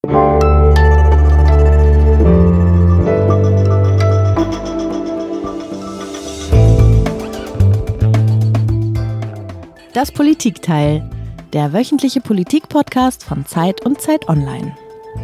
Das Politikteil, der wöchentliche Politik-Podcast von Zeit und Zeit Online.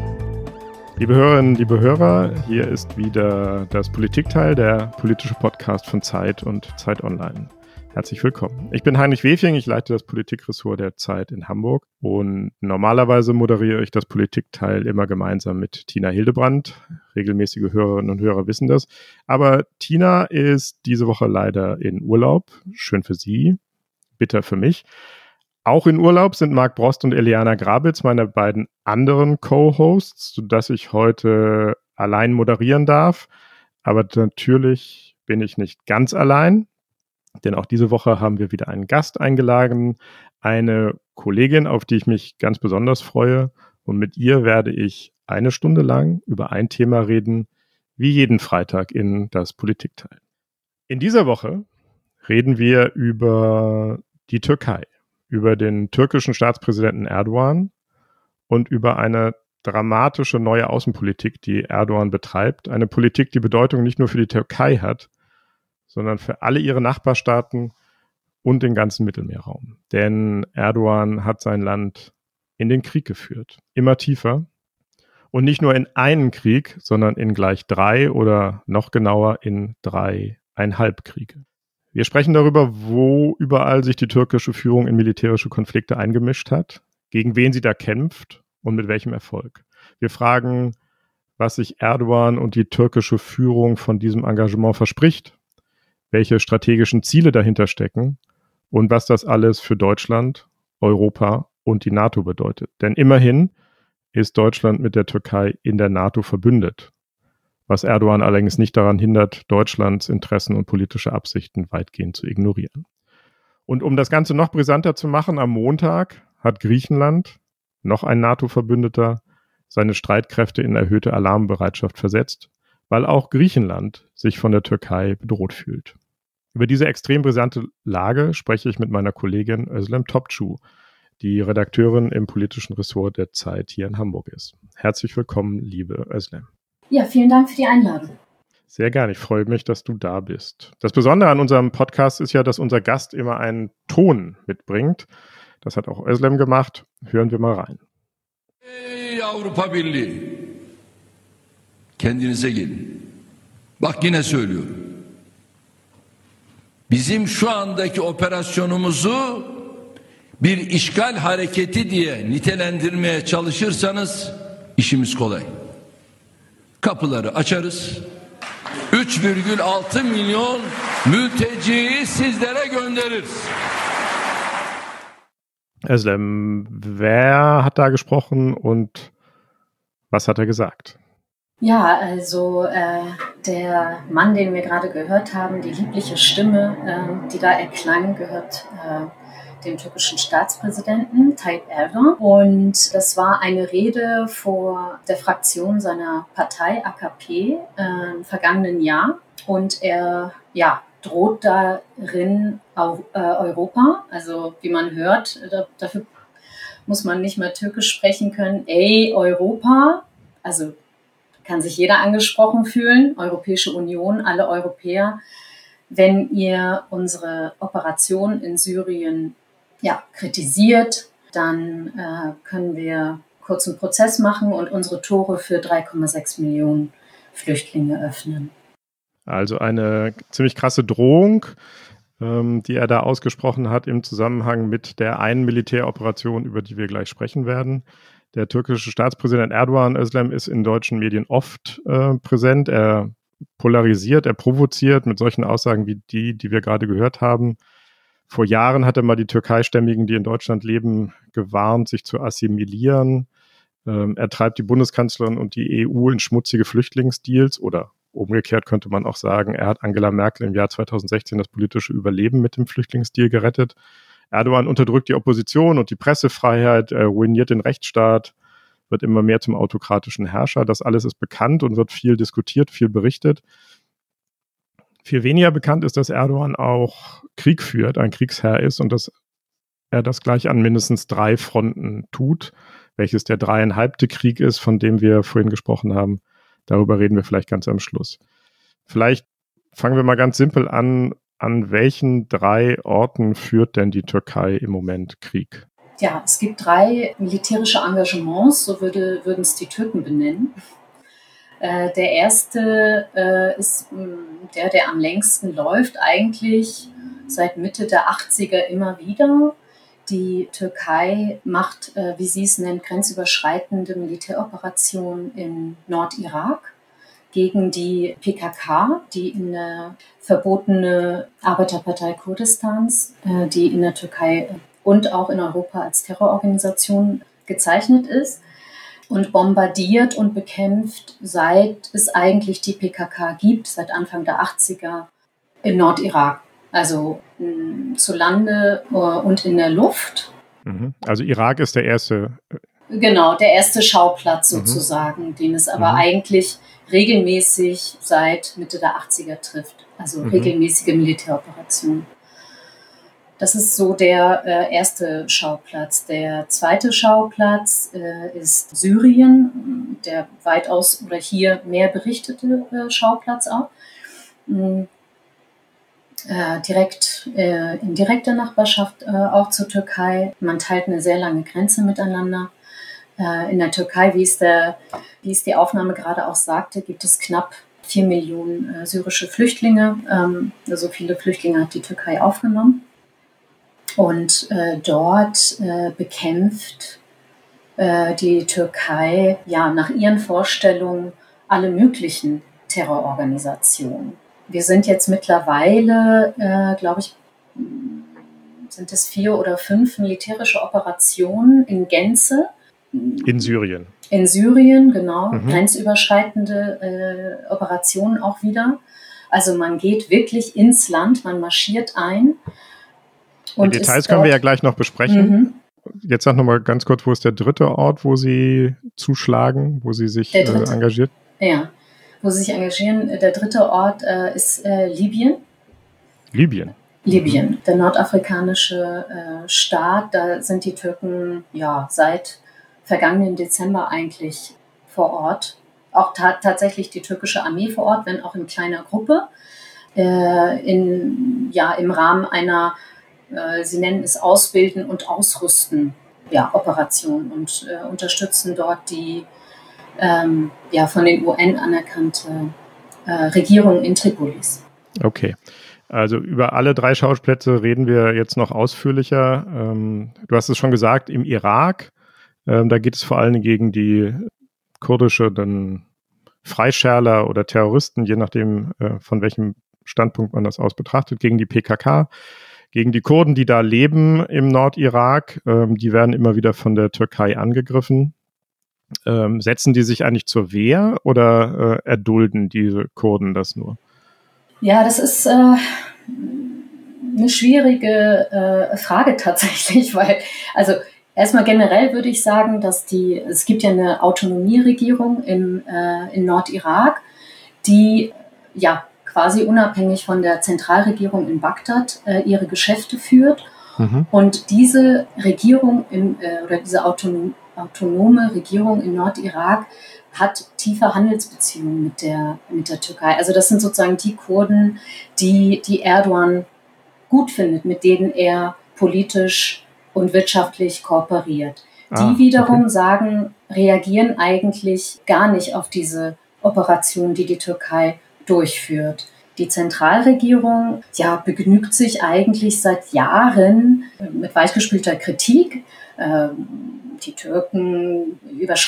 Liebe Hörerinnen, liebe Hörer, hier ist wieder das Politikteil, der politische Podcast von Zeit und Zeit Online. Herzlich willkommen. Ich bin Heinrich Wefing, ich leite das Politikressort der Zeit in Hamburg und normalerweise moderiere ich das Politikteil immer gemeinsam mit Tina Hildebrand. Regelmäßige Hörerinnen und Hörer wissen das. Aber Tina ist diese Woche leider in Urlaub. Schön für sie, bitter für mich. Auch in Urlaub sind Marc Brost und Eliana Grabitz, meine beiden anderen Co-Hosts, sodass ich heute allein moderieren darf. Aber natürlich bin ich nicht ganz allein, denn auch diese Woche haben wir wieder einen Gast eingeladen, eine Kollegin, auf die ich mich ganz besonders freue. Und mit ihr werde ich eine Stunde lang über ein Thema reden, wie jeden Freitag in das Politikteil. In dieser Woche reden wir über die Türkei, über den türkischen Staatspräsidenten Erdogan und über eine dramatische neue Außenpolitik, die Erdogan betreibt. Eine Politik, die Bedeutung nicht nur für die Türkei hat, sondern für alle ihre Nachbarstaaten und den ganzen Mittelmeerraum. Denn Erdogan hat sein Land in den Krieg geführt, immer tiefer. Und nicht nur in einen Krieg, sondern in gleich 3 oder noch genauer in 3,5 Kriege. Wir sprechen darüber, wo überall sich die türkische Führung in militärische Konflikte eingemischt hat, gegen wen sie da kämpft und mit welchem Erfolg. Wir fragen, was sich Erdogan und die türkische Führung von diesem Engagement verspricht, welche strategischen Ziele dahinter stecken und was das alles für Deutschland, Europa und die NATO bedeutet. Denn immerhin ist Deutschland mit der Türkei in der NATO verbündet, was Erdogan allerdings nicht daran hindert, Deutschlands Interessen und politische Absichten weitgehend zu ignorieren. Und um das Ganze noch brisanter zu machen, am Montag hat Griechenland, noch ein NATO-Verbündeter, seine Streitkräfte in erhöhte Alarmbereitschaft versetzt, weil auch Griechenland sich von der Türkei bedroht fühlt. Über diese extrem brisante Lage spreche ich mit meiner Kollegin Özlem Topçu, die Redakteurin im politischen Ressort der Zeit hier in Hamburg ist. Herzlich willkommen, liebe Özlem. Ja, vielen Dank für die Einladung. Sehr gerne, ich freue mich, dass du da bist. Das Besondere an unserem Podcast ist ja, dass unser Gast immer einen Ton mitbringt. Das hat auch Özlem gemacht. Hören wir mal rein. Ey Avrupa Birliği, kendinize gelin. Bak yine söylüyorum. Bizim şu andaki operasyonumuzu bir işgal hareketi diye nitelendirmeye çalışırsanız işimiz kolay. Kapıları açarız. 3,6 milyon mülteciyi sizlere göndeririz. Özlem, wer hat da gesprochen und was hat er gesagt? Ja, also der Mann, den wir gerade gehört haben, die liebliche Stimme, die da erklang, gehört dem türkischen Staatspräsidenten Tayyip Erdogan. Und das war eine Rede vor der Fraktion seiner Partei AKP im vergangenen Jahr. Und er droht darin auf Europa, also wie man hört, dafür muss man nicht mehr Türkisch sprechen können. Ey, Europa, also kann sich jeder angesprochen fühlen, Europäische Union, alle Europäer, wenn ihr unsere Operation in Syrien kritisiert, dann können wir kurzen Prozess machen und unsere Tore für 3,6 Millionen Flüchtlinge öffnen. Also eine ziemlich krasse Drohung, die er da ausgesprochen hat im Zusammenhang mit der einen Militäroperation, über die wir gleich sprechen werden. Der türkische Staatspräsident Erdogan, Özlem, ist in deutschen Medien oft präsent. Er polarisiert, er provoziert mit solchen Aussagen wie die wir gerade gehört haben. Vor Jahren hat er mal die Türkeistämmigen, die in Deutschland leben, gewarnt, sich zu assimilieren. Er treibt die Bundeskanzlerin und die EU in schmutzige Flüchtlingsdeals oder umgekehrt könnte man auch sagen, er hat Angela Merkel im Jahr 2016 das politische Überleben mit dem Flüchtlingsdeal gerettet. Erdogan unterdrückt die Opposition und die Pressefreiheit, er ruiniert den Rechtsstaat, wird immer mehr zum autokratischen Herrscher. Das alles ist bekannt und wird viel diskutiert, viel berichtet. Viel weniger bekannt ist, dass Erdogan auch Krieg führt, ein Kriegsherr ist und dass er das gleich an mindestens 3 Fronten tut. welches der 3,5. Krieg ist, von dem wir vorhin gesprochen haben. Darüber reden wir vielleicht ganz am Schluss. Vielleicht fangen wir mal ganz simpel an. An welchen 3 Orten führt denn die Türkei im Moment Krieg? Ja, es gibt 3 militärische Engagements, so würden es die Türken benennen. Der erste ist der am längsten läuft, eigentlich seit Mitte der 80er immer wieder. Die Türkei macht, wie sie es nennt, grenzüberschreitende Militäroperationen in Nordirak gegen die PKK, die in der verbotene Arbeiterpartei Kurdistans, die in der Türkei und auch in Europa als Terrororganisation gezeichnet ist, und bombardiert und bekämpft, seit es eigentlich die PKK gibt, seit Anfang der 80er im Nordirak. Also zu Lande und in der Luft. Also Irak ist der erste. Genau, der erste Schauplatz sozusagen, den es aber eigentlich regelmäßig seit Mitte der 80er trifft. Also regelmäßige Militäroperationen. Das ist so der erste Schauplatz. Der zweite Schauplatz ist Syrien, der weitaus oder hier mehr berichtete Schauplatz auch. Direkt in direkter Nachbarschaft auch zur Türkei. Man teilt eine sehr lange Grenze miteinander. In der Türkei, wie es die Aufnahme gerade auch sagte, gibt es knapp 4 Millionen syrische Flüchtlinge. So viele Flüchtlinge hat die Türkei aufgenommen. Und dort bekämpft die Türkei nach ihren Vorstellungen alle möglichen Terrororganisationen. Wir sind jetzt mittlerweile, glaube ich, sind es 4 oder 5 militärische Operationen in Gänze. In Syrien. In Syrien, genau. Grenzüberschreitende Operationen auch wieder. Also man geht wirklich ins Land, man marschiert ein. Die Details können wir ja gleich noch besprechen. Jetzt sag nochmal ganz kurz, wo ist der dritte Ort, wo Sie zuschlagen, wo Sie sich engagiert? Ja, wo Sie sich engagieren. Der dritte Ort ist Libyen. Libyen, der nordafrikanische Staat. Da sind die Türken seit vergangenen Dezember eigentlich vor Ort. Auch tatsächlich die türkische Armee vor Ort, wenn auch in kleiner Gruppe. Im Rahmen einer sie nennen es Ausbilden und Ausrüsten Operation und unterstützen dort die von den UN anerkannte Regierung in Tripolis. Okay, also über alle 3 Schauplätze reden wir jetzt noch ausführlicher. Du hast es schon gesagt, im Irak, da geht es vor allem gegen die kurdische Freischärler oder Terroristen, je nachdem von welchem Standpunkt man das aus betrachtet, gegen die PKK. Gegen die Kurden, die da leben im Nordirak, die werden immer wieder von der Türkei angegriffen. Setzen die sich eigentlich zur Wehr oder erdulden diese Kurden das nur? Ja, das ist eine schwierige Frage tatsächlich, weil, also erstmal generell würde ich sagen, dass es gibt ja eine Autonomieregierung in Nordirak, die quasi unabhängig von der Zentralregierung in Bagdad ihre Geschäfte führt. Und diese Regierung oder diese autonome Regierung in Nordirak hat tiefe Handelsbeziehungen mit der Türkei. Also das sind sozusagen die Kurden, die Erdogan gut findet, mit denen er politisch und wirtschaftlich kooperiert. Die wiederum reagieren eigentlich gar nicht auf diese Operation, die Türkei durchführt. Die Zentralregierung begnügt sich eigentlich seit Jahren mit weichgespülter Kritik. Die Türken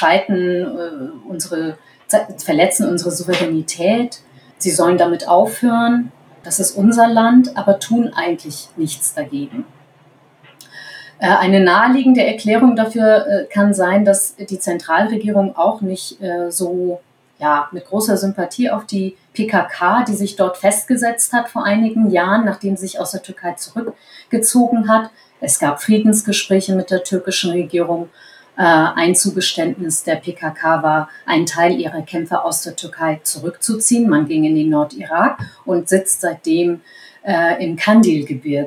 verletzen unsere Souveränität. Sie sollen damit aufhören. Das ist unser Land, aber tun eigentlich nichts dagegen. Eine naheliegende Erklärung dafür kann sein, dass die Zentralregierung auch nicht mit großer Sympathie auf die PKK, die sich dort festgesetzt hat vor einigen Jahren, nachdem sie sich aus der Türkei zurückgezogen hat. Es gab Friedensgespräche mit der türkischen Regierung. Ein Zugeständnis der PKK war, einen Teil ihrer Kämpfer aus der Türkei zurückzuziehen. Man ging in den Nordirak und sitzt seitdem im Kandil-Gebirge.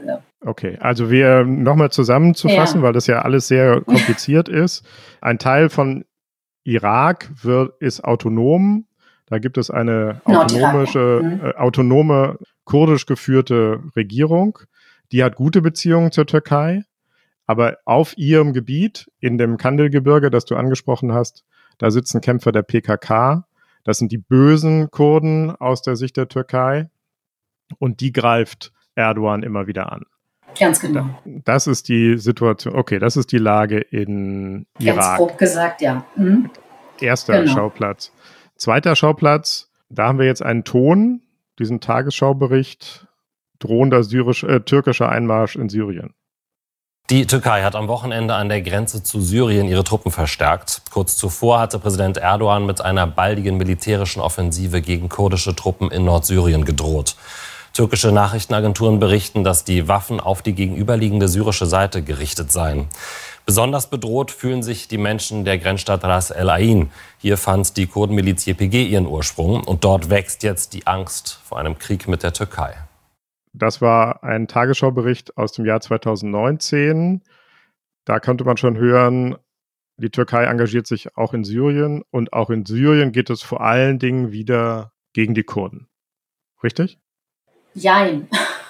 Okay, also wir nochmal zusammenzufassen, weil das ja alles sehr kompliziert ist. Ein Teil von Irak ist autonom. Da gibt es eine autonome, kurdisch geführte Regierung. Die hat gute Beziehungen zur Türkei. Aber auf ihrem Gebiet, in dem Kandilgebirge, das du angesprochen hast, da sitzen Kämpfer der PKK. Das sind die bösen Kurden aus der Sicht der Türkei. Und die greift Erdogan immer wieder an. Ganz genau. Das ist die Situation. Okay, das ist die Lage in Irak. Ganz grob gesagt, ja. Mhm. Erster Schauplatz. Zweiter Schauplatz, da haben wir jetzt einen Ton, diesen Tagesschaubericht, drohender türkischer Einmarsch in Syrien. Die Türkei hat am Wochenende an der Grenze zu Syrien ihre Truppen verstärkt. Kurz zuvor hatte Präsident Erdogan mit einer baldigen militärischen Offensive gegen kurdische Truppen in Nordsyrien gedroht. Türkische Nachrichtenagenturen berichten, dass die Waffen auf die gegenüberliegende syrische Seite gerichtet seien. Besonders bedroht fühlen sich die Menschen der Grenzstadt Ras El Ain. Hier fand die Kurdenmiliz YPG ihren Ursprung und dort wächst jetzt die Angst vor einem Krieg mit der Türkei. Das war ein Tagesschaubericht aus dem Jahr 2019. Da konnte man schon hören, die Türkei engagiert sich auch in Syrien und auch in Syrien geht es vor allen Dingen wieder gegen die Kurden. Richtig? Jein.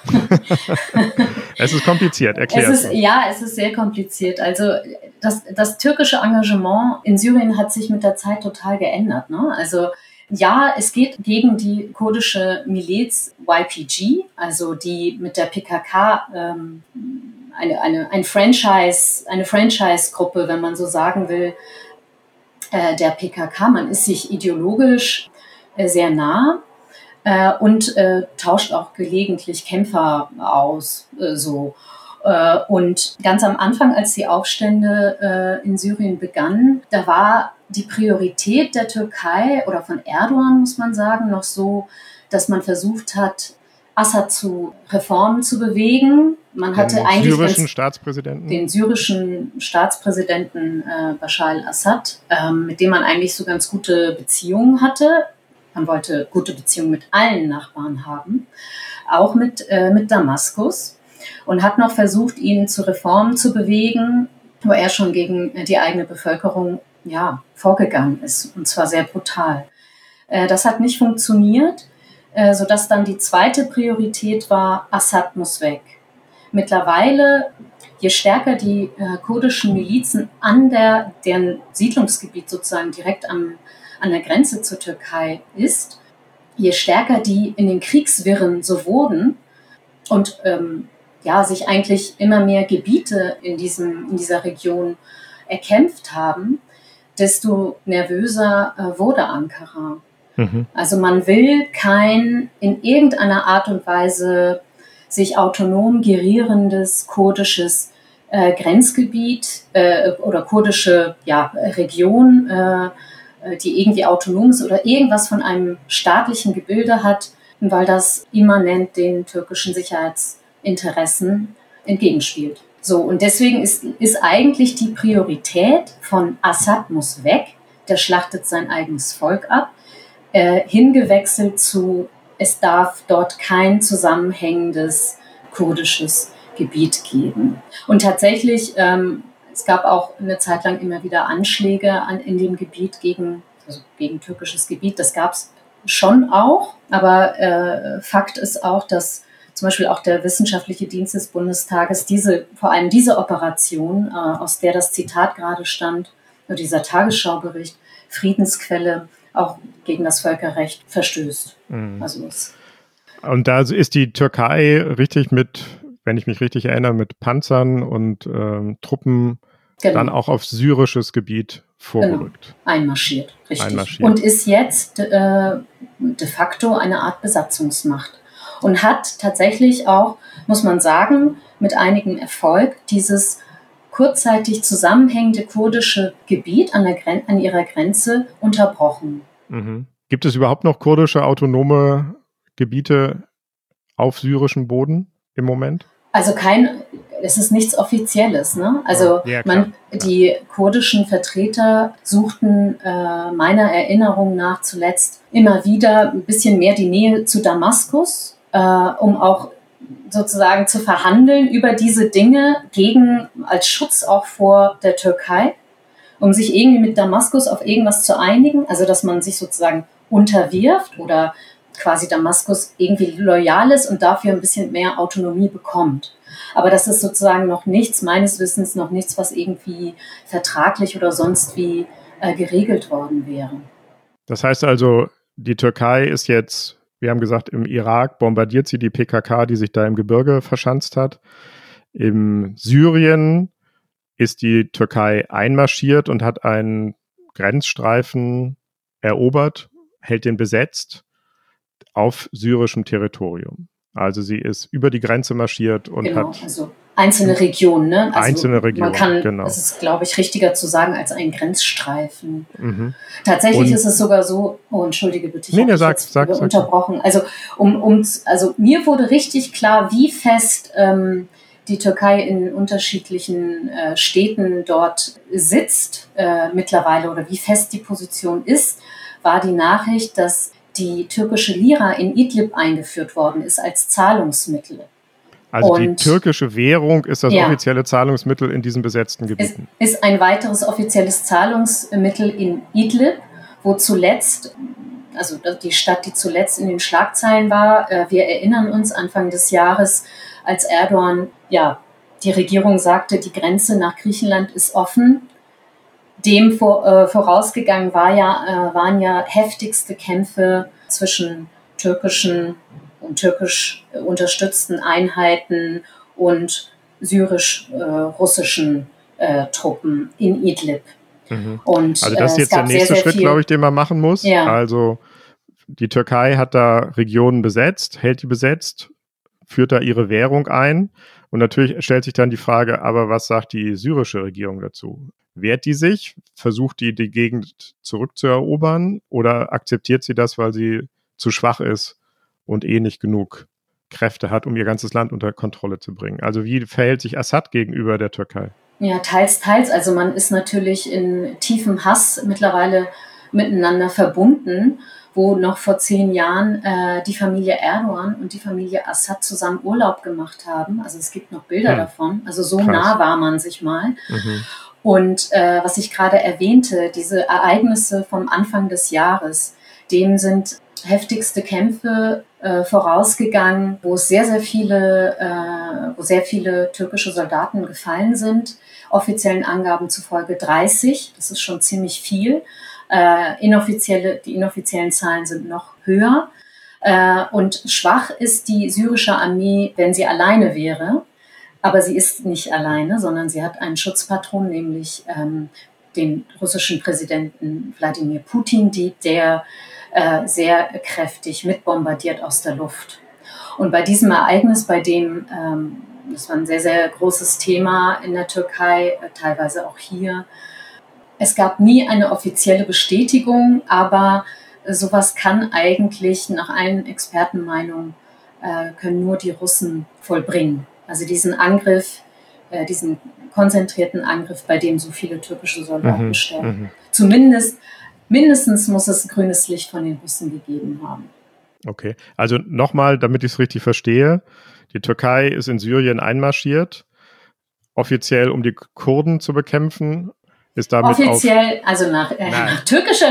Es ist kompliziert, erklär es. Es ist sehr kompliziert. Also das türkische Engagement in Syrien hat sich mit der Zeit total geändert. Ne? Also ja, es geht gegen die kurdische Miliz YPG, also die mit der PKK eine Franchise-Gruppe, wenn man so sagen will, der PKK. Man ist sich ideologisch sehr nah. Und tauscht auch gelegentlich Kämpfer aus. Und ganz am Anfang, als die Aufstände in Syrien begannen, da war die Priorität der Türkei oder von Erdogan, muss man sagen, noch so, dass man versucht hat, Assad zu Reformen zu bewegen. Man hatte den syrischen Staatspräsidenten Bashar al-Assad, mit dem man eigentlich so ganz gute Beziehungen hatte. Man wollte gute Beziehungen mit allen Nachbarn haben, auch mit Damaskus, und hat noch versucht, ihn zu Reformen zu bewegen, wo er schon gegen die eigene Bevölkerung vorgegangen ist, und zwar sehr brutal. Das hat nicht funktioniert, sodass dann die zweite Priorität war, Assad muss weg. Mittlerweile, je stärker die kurdischen Milizen deren Siedlungsgebiet sozusagen direkt an der Grenze zur Türkei ist, je stärker die in den Kriegswirren so wurden und sich eigentlich immer mehr Gebiete in dieser Region erkämpft haben, desto nervöser wurde Ankara. Mhm. Also man will kein in irgendeiner Art und Weise sich autonom gerierendes kurdisches Grenzgebiet oder kurdische Region, die irgendwie autonom ist oder irgendwas von einem staatlichen Gebilde hat, weil das immanent den türkischen Sicherheitsinteressen entgegenspielt. So, und deswegen ist eigentlich die Priorität von Assad muss weg, der schlachtet sein eigenes Volk ab, hingewechselt zu, es darf dort kein zusammenhängendes kurdisches Gebiet geben. Und tatsächlich, es gab auch eine Zeit lang immer wieder Anschläge in dem Gebiet gegen türkisches Gebiet. Das gab es schon auch. Aber Fakt ist auch, dass zum Beispiel auch der Wissenschaftliche Dienst des Bundestages vor allem diese Operation, aus der das Zitat gerade stand, dieser Tagesschaubericht, Friedensquelle, auch gegen das Völkerrecht verstößt. Mhm. Und da ist die Türkei richtig wenn ich mich richtig erinnere, mit Panzern und Truppen dann auch auf syrisches Gebiet vorgerückt. Genau. Einmarschiert, richtig. Und ist jetzt de facto eine Art Besatzungsmacht. Und hat tatsächlich auch, muss man sagen, mit einigem Erfolg dieses kurzzeitig zusammenhängende kurdische Gebiet an ihrer Grenze unterbrochen. Mhm. Gibt es überhaupt noch kurdische autonome Gebiete auf syrischem Boden im Moment? Also es ist nichts Offizielles, ne? Also die kurdischen Vertreter suchten meiner Erinnerung nach zuletzt immer wieder ein bisschen mehr die Nähe zu Damaskus, um auch sozusagen zu verhandeln über diese Dinge als Schutz auch vor der Türkei, um sich irgendwie mit Damaskus auf irgendwas zu einigen, also dass man sich sozusagen unterwirft oder quasi Damaskus irgendwie loyal ist und dafür ein bisschen mehr Autonomie bekommt. Aber das ist sozusagen meines Wissens noch nichts, was irgendwie vertraglich oder sonst wie geregelt worden wäre. Das heißt also, die Türkei ist jetzt, wir haben gesagt, im Irak bombardiert sie die PKK, die sich da im Gebirge verschanzt hat. Im Syrien ist die Türkei einmarschiert und hat einen Grenzstreifen erobert, hält den besetzt auf syrischem Territorium. Also sie ist über die Grenze marschiert und hat... Also einzelne Regionen, ne? Also einzelne Regionen, genau. Das ist, glaube ich, richtiger zu sagen als ein Grenzstreifen. Tatsächlich ist es sogar so, entschuldige bitte, ich habe dich unterbrochen. Also, also mir wurde richtig klar, wie fest die Türkei in unterschiedlichen Städten dort sitzt mittlerweile oder wie fest die Position ist, war die Nachricht, dass die türkische Lira in Idlib eingeführt worden ist als Zahlungsmittel. Also die türkische Währung ist das offizielle Zahlungsmittel in diesen besetzten Gebieten. Es ist ein weiteres offizielles Zahlungsmittel in Idlib, wo zuletzt, also die Stadt, die zuletzt in den Schlagzeilen war, wir erinnern uns Anfang des Jahres, als Erdogan, die Regierung sagte, die Grenze nach Griechenland ist offen. Dem vorausgegangen waren ja heftigste Kämpfe zwischen türkischen und türkisch unterstützten Einheiten und syrisch-russischen Truppen in Idlib. Und, also das ist jetzt der nächste Schritt, glaube ich, den man machen muss. Ja. Also die Türkei hat da Regionen besetzt, hält die besetzt, führt da ihre Währung ein. Und natürlich stellt sich dann die Frage, aber was sagt die syrische Regierung dazu? Wehrt die sich? Versucht die Gegend zurückzuerobern? Oder akzeptiert sie das, weil sie zu schwach ist und nicht genug Kräfte hat, um ihr ganzes Land unter Kontrolle zu bringen? Also wie verhält sich Assad gegenüber der Türkei? Ja, teils. Also man ist natürlich in tiefem Hass mittlerweile miteinander verbunden, wo noch vor 10 Jahren die Familie Erdogan und die Familie Assad zusammen Urlaub gemacht haben. Also es gibt noch Bilder davon. Also so krass. Nah war man sich mal. Und was ich gerade erwähnte, diese Ereignisse vom Anfang des Jahres, dem sind heftigste Kämpfe vorausgegangen, wo sehr viele türkische Soldaten gefallen sind. Offiziellen Angaben zufolge 30, das ist schon ziemlich viel. Die inoffiziellen Zahlen sind noch höher. Und schwach ist die syrische Armee, wenn sie alleine wäre. Aber sie ist nicht alleine, sondern sie hat einen Schutzpatron, nämlich den russischen Präsidenten Wladimir Putin, der sehr kräftig mitbombardiert aus der Luft. Und bei diesem Ereignis, bei dem, das war ein sehr, sehr großes Thema in der Türkei, teilweise auch hier, es gab nie eine offizielle Bestätigung, aber sowas kann eigentlich nach allen Expertenmeinungen können nur die Russen vollbringen. Also diesen Angriff, diesen konzentrierten Angriff, bei dem so viele türkische Soldaten sterben. Mindestens muss es grünes Licht von den Russen gegeben haben. Okay, also nochmal, damit ich es richtig verstehe, die Türkei ist in Syrien einmarschiert, offiziell um die Kurden zu bekämpfen. Ist damit offiziell, also nach türkischer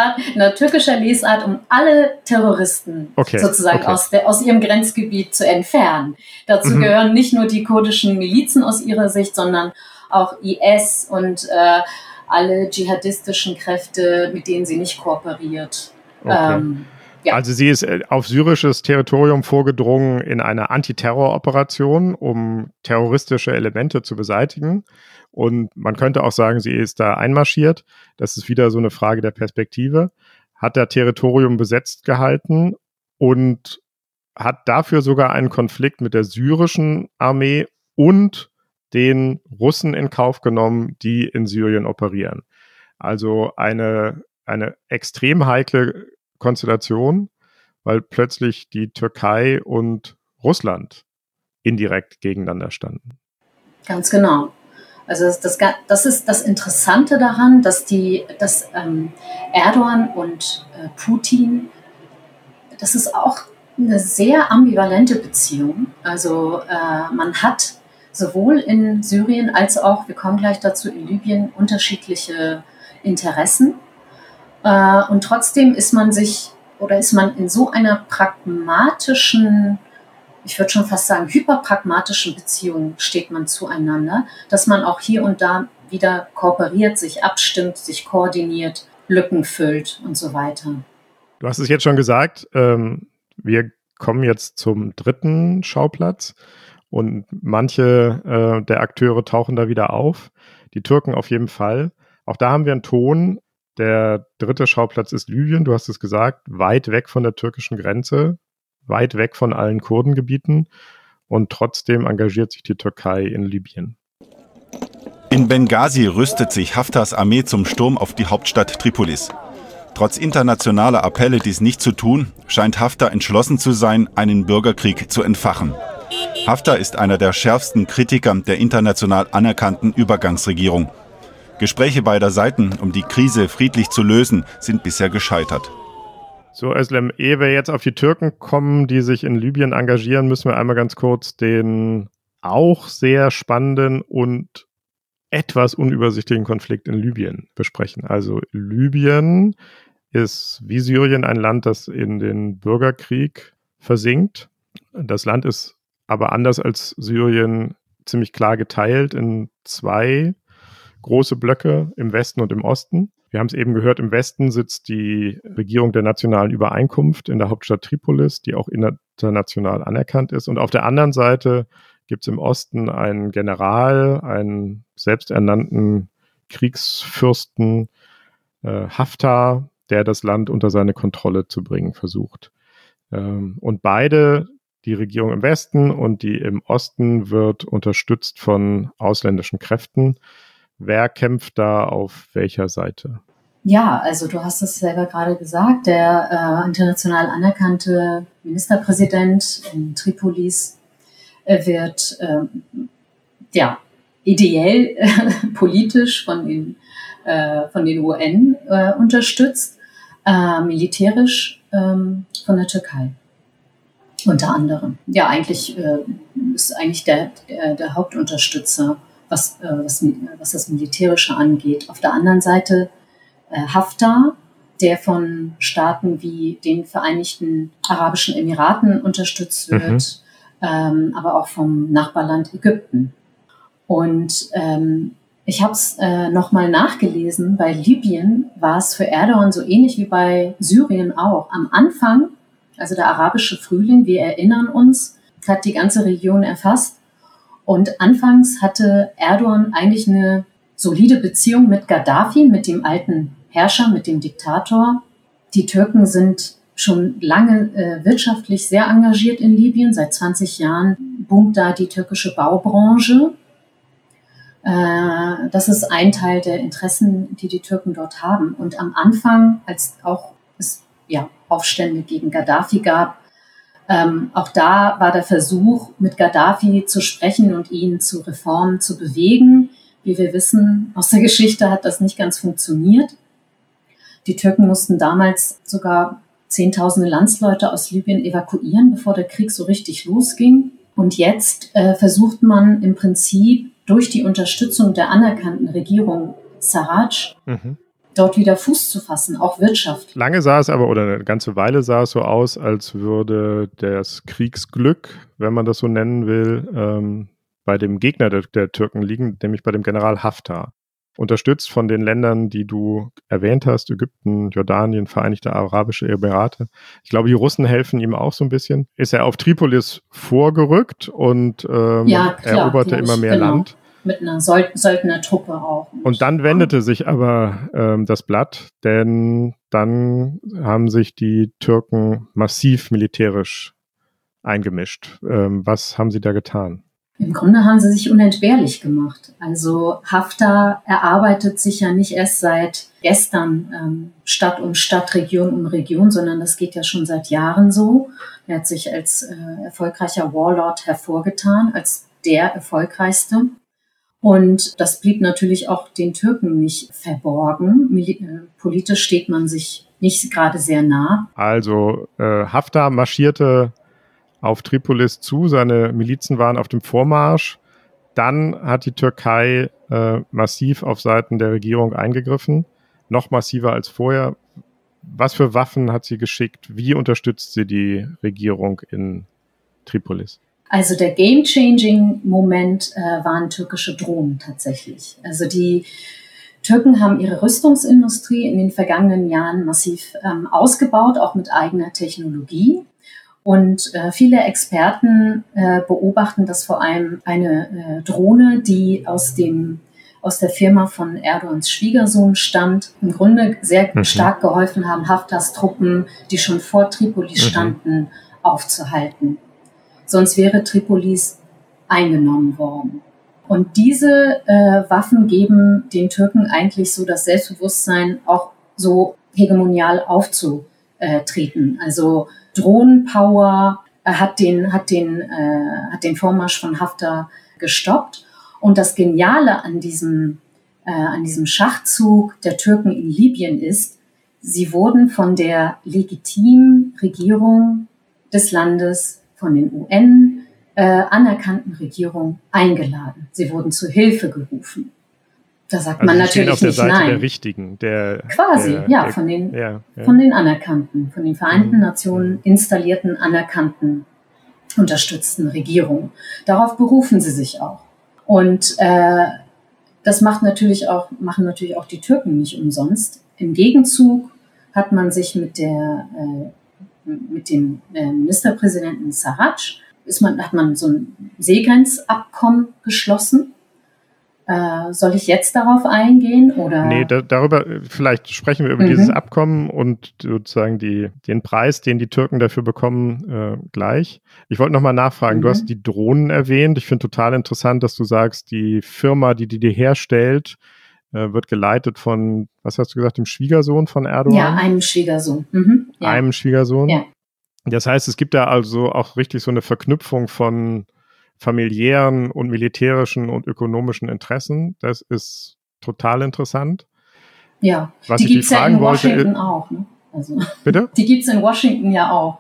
Lesart, um alle Terroristen sozusagen aus ihrem Grenzgebiet zu entfernen. Dazu gehören nicht nur die kurdischen Milizen aus ihrer Sicht, sondern auch IS und alle dschihadistischen Kräfte, mit denen sie nicht kooperiert. Also sie ist auf syrisches Territorium vorgedrungen in einer Antiterroroperation, um terroristische Elemente zu beseitigen. Und man könnte auch sagen, sie ist da einmarschiert. Das ist wieder so eine Frage der Perspektive. Hat der Territorium besetzt gehalten und hat dafür sogar einen Konflikt mit der syrischen Armee und den Russen in Kauf genommen, die in Syrien operieren. Also eine extrem heikle Konstellation, weil plötzlich die Türkei und Russland indirekt gegeneinander standen. Ganz genau. Also das ist das Interessante daran, dass Erdogan und Putin, das ist auch eine sehr ambivalente Beziehung. Also man hat sowohl in Syrien als auch, wir kommen gleich dazu, in Libyen unterschiedliche Interessen. Und trotzdem ist man in so einer pragmatischen, ich würde schon fast sagen, hyperpragmatischen Beziehung steht man zueinander, dass man auch hier und da wieder kooperiert, sich abstimmt, sich koordiniert, Lücken füllt und so weiter. Du hast es jetzt schon gesagt, wir kommen jetzt zum dritten Schauplatz und manche der Akteure tauchen da wieder auf. Die Türken auf jeden Fall. Auch da haben wir einen Ton. Der dritte Schauplatz ist Libyen, du hast es gesagt, weit weg von der türkischen Grenze, weit weg von allen Kurdengebieten und trotzdem engagiert sich die Türkei in Libyen. In Benghazi rüstet sich Haftars Armee zum Sturm auf die Hauptstadt Tripolis. Trotz internationaler Appelle, dies nicht zu tun, scheint Haftar entschlossen zu sein, einen Bürgerkrieg zu entfachen. Haftar ist einer der schärfsten Kritiker der international anerkannten Übergangsregierung. Gespräche beider Seiten, um die Krise friedlich zu lösen, sind bisher gescheitert. So, Özlem, ehe wir jetzt auf die Türken kommen, die sich in Libyen engagieren, müssen wir einmal ganz kurz den auch sehr spannenden und etwas unübersichtlichen Konflikt in Libyen besprechen. Also Libyen ist wie Syrien ein Land, das in den Bürgerkrieg versinkt. Das Land ist aber anders als Syrien ziemlich klar geteilt in zwei große Blöcke im Westen und im Osten. Wir haben es eben gehört, im Westen sitzt die Regierung der nationalen Übereinkunft in der Hauptstadt Tripolis, die auch international anerkannt ist. Und auf der anderen Seite gibt es im Osten einen General, einen selbsternannten Kriegsfürsten, Haftar, der das Land unter seine Kontrolle zu bringen versucht. Und beide, die Regierung im Westen und die im Osten, wird unterstützt von ausländischen Kräften. Wer kämpft da auf welcher Seite? Ja, also du hast es selber gerade gesagt, der international anerkannte Ministerpräsident in Tripolis wird ideell politisch von den UN unterstützt, militärisch von der Türkei unter anderem. Ja, eigentlich ist eigentlich der Hauptunterstützer, was das Militärische angeht. Auf der anderen Seite Haftar, der von Staaten wie den Vereinigten Arabischen Emiraten unterstützt wird, aber auch vom Nachbarland Ägypten. Und ich habe es nochmal nachgelesen, bei Libyen war es für Erdogan so ähnlich wie bei Syrien auch. Am Anfang, also der arabische Frühling, wir erinnern uns, hat die ganze Region erfasst. Und anfangs hatte Erdogan eigentlich eine solide Beziehung mit Gaddafi, mit dem alten Herrscher, mit dem Diktator. Die Türken sind schon lange wirtschaftlich sehr engagiert in Libyen. Seit 20 Jahren boomt da die türkische Baubranche. Das ist ein Teil der Interessen, die die Türken dort haben. Und am Anfang, als auch es Aufstände gegen Gaddafi gab, auch da war der Versuch, mit Gaddafi zu sprechen und ihn zu Reformen zu bewegen. Wie wir wissen aus der Geschichte, hat das nicht ganz funktioniert. Die Türken mussten damals sogar Zehntausende Landsleute aus Libyen evakuieren, bevor der Krieg so richtig losging. Und jetzt versucht man im Prinzip durch die Unterstützung der anerkannten Regierung Sarraj dort wieder Fuß zu fassen, auch wirtschaftlich. Lange sah es aber, oder eine ganze Weile sah es so aus, als würde das Kriegsglück, wenn man das so nennen will, bei dem Gegner der Türken liegen, nämlich bei dem General Haftar. Unterstützt von den Ländern, die du erwähnt hast, Ägypten, Jordanien, Vereinigte Arabische Emirate. Ich glaube, die Russen helfen ihm auch so ein bisschen. Ist er auf Tripolis vorgerückt und eroberte immer mehr Land. Mit einer Söldnertruppe auch. Und dann wendete sich aber das Blatt, denn dann haben sich die Türken massiv militärisch eingemischt. Was haben sie da getan? Im Grunde haben sie sich unentbehrlich gemacht. Also Haftar erarbeitet sich ja nicht erst seit gestern Stadt um Stadt, Region um Region, sondern das geht ja schon seit Jahren so. Er hat sich als erfolgreicher Warlord hervorgetan, als der erfolgreichste. Und das blieb natürlich auch den Türken nicht verborgen. Politisch steht man sich nicht gerade sehr nah. Also Haftar marschierte auf Tripolis zu, seine Milizen waren auf dem Vormarsch. Dann hat die Türkei massiv auf Seiten der Regierung eingegriffen, noch massiver als vorher. Was für Waffen hat sie geschickt? Wie unterstützt sie die Regierung in Tripolis? Also der Game-Changing-Moment waren türkische Drohnen tatsächlich. Also die Türken haben ihre Rüstungsindustrie in den vergangenen Jahren massiv ausgebaut, auch mit eigener Technologie. Und viele Experten beobachten, dass vor allem eine Drohne, die aus der Firma von Erdogans Schwiegersohn stammt, im Grunde sehr stark geholfen haben, Haftars Truppen, die schon vor Tripolis standen, aufzuhalten. Sonst wäre Tripolis eingenommen worden. Und diese Waffen geben den Türken eigentlich so das Selbstbewusstsein, auch so hegemonial aufzutreten. Also Drohnenpower hat den Vormarsch von Haftar gestoppt. Und das Geniale an diesem Schachzug der Türken in Libyen ist, sie wurden von der legitimen Regierung des Landes, von den UN anerkannten Regierung eingeladen. Sie wurden zu Hilfe gerufen. Da sagt man natürlich auf der nicht Seite nein. Der Richtigen, Von den anerkannten, von den Vereinten Nationen installierten, anerkannten, unterstützten Regierungen. Darauf berufen sie sich auch. Und das machen natürlich auch die Türken nicht umsonst. Im Gegenzug hat man sich mit dem Ministerpräsidenten Sarraj hat man so ein Seegrenzabkommen geschlossen. Soll ich jetzt darauf eingehen? Oder? Nee, vielleicht sprechen wir über dieses Abkommen und sozusagen den Preis, den die Türken dafür bekommen, gleich. Ich wollte nochmal nachfragen, du hast die Drohnen erwähnt. Ich finde total interessant, dass du sagst, die Firma, die herstellt, wird geleitet von, was hast du gesagt, dem Schwiegersohn von Erdogan? Ja, einem Schwiegersohn. Ja. Einem Schwiegersohn? Ja. Das heißt, es gibt da also auch richtig so eine Verknüpfung von familiären und militärischen und ökonomischen Interessen. Das ist total interessant. Ja, was die gibt es ja in Washington auch. Ne? Also, bitte? Die gibt es in Washington ja auch.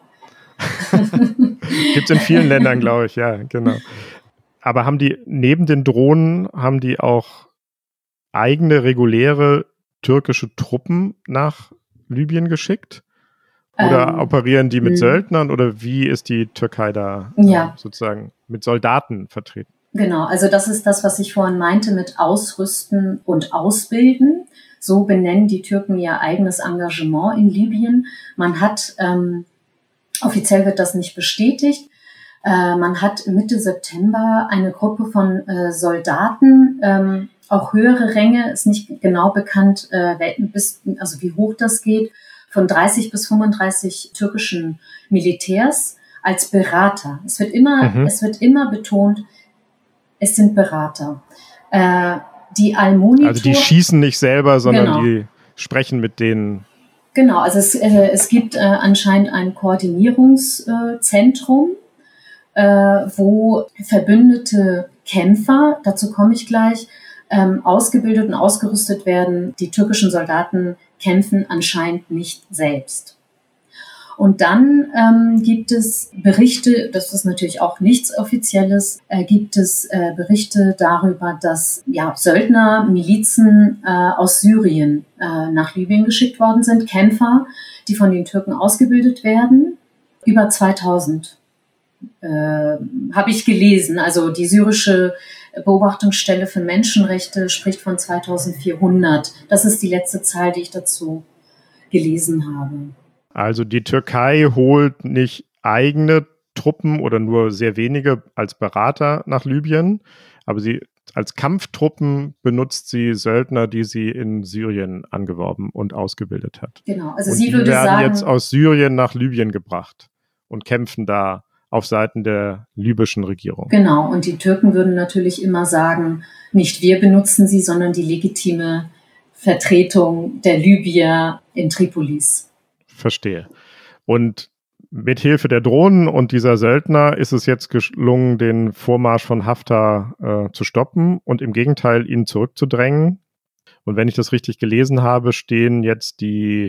Gibt es in vielen Ländern, glaube ich, ja, genau. Aber haben die neben den Drohnen, haben die auch eigene reguläre türkische Truppen nach Libyen geschickt? Oder operieren die mit Söldnern oder wie ist die Türkei da sozusagen mit Soldaten vertreten? Genau, also das ist das, was ich vorhin meinte mit Ausrüsten und Ausbilden. So benennen die Türken ihr eigenes Engagement in Libyen. Man hat, offiziell wird das nicht bestätigt, man hat Mitte September eine Gruppe von Soldaten, auch höhere Ränge, ist nicht genau bekannt, wie hoch das geht, von 30 bis 35 türkischen Militärs als Berater. Es wird immer betont, es sind Berater. Die Al-Monitor. Also die schießen nicht selber, sondern die sprechen mit denen. Genau, also es gibt anscheinend ein Koordinierungszentrum, wo verbündete Kämpfer, dazu komme ich gleich, ausgebildet und ausgerüstet werden. Die türkischen Soldaten kämpfen anscheinend nicht selbst. Und dann gibt es Berichte, das ist natürlich auch nichts Offizielles, gibt es Berichte darüber, dass Söldner, Milizen aus Syrien nach Libyen geschickt worden sind, Kämpfer, die von den Türken ausgebildet werden. Über 2000 habe ich gelesen. Also die syrische Beobachtungsstelle für Menschenrechte spricht von 2400. Das ist die letzte Zahl, die ich dazu gelesen habe. Also die Türkei holt nicht eigene Truppen oder nur sehr wenige als Berater nach Libyen, aber sie als Kampftruppen benutzt sie Söldner, die sie in Syrien angeworben und ausgebildet hat. Genau, also und sie würde sagen, die werden jetzt aus Syrien nach Libyen gebracht und kämpfen da auf Seiten der libyschen Regierung. Genau, und die Türken würden natürlich immer sagen, nicht wir benutzen sie, sondern die legitime Vertretung der Libyer in Tripolis. Verstehe. Und mit Hilfe der Drohnen und dieser Söldner ist es jetzt gelungen, den Vormarsch von Haftar zu stoppen und im Gegenteil ihn zurückzudrängen. Und wenn ich das richtig gelesen habe, stehen jetzt die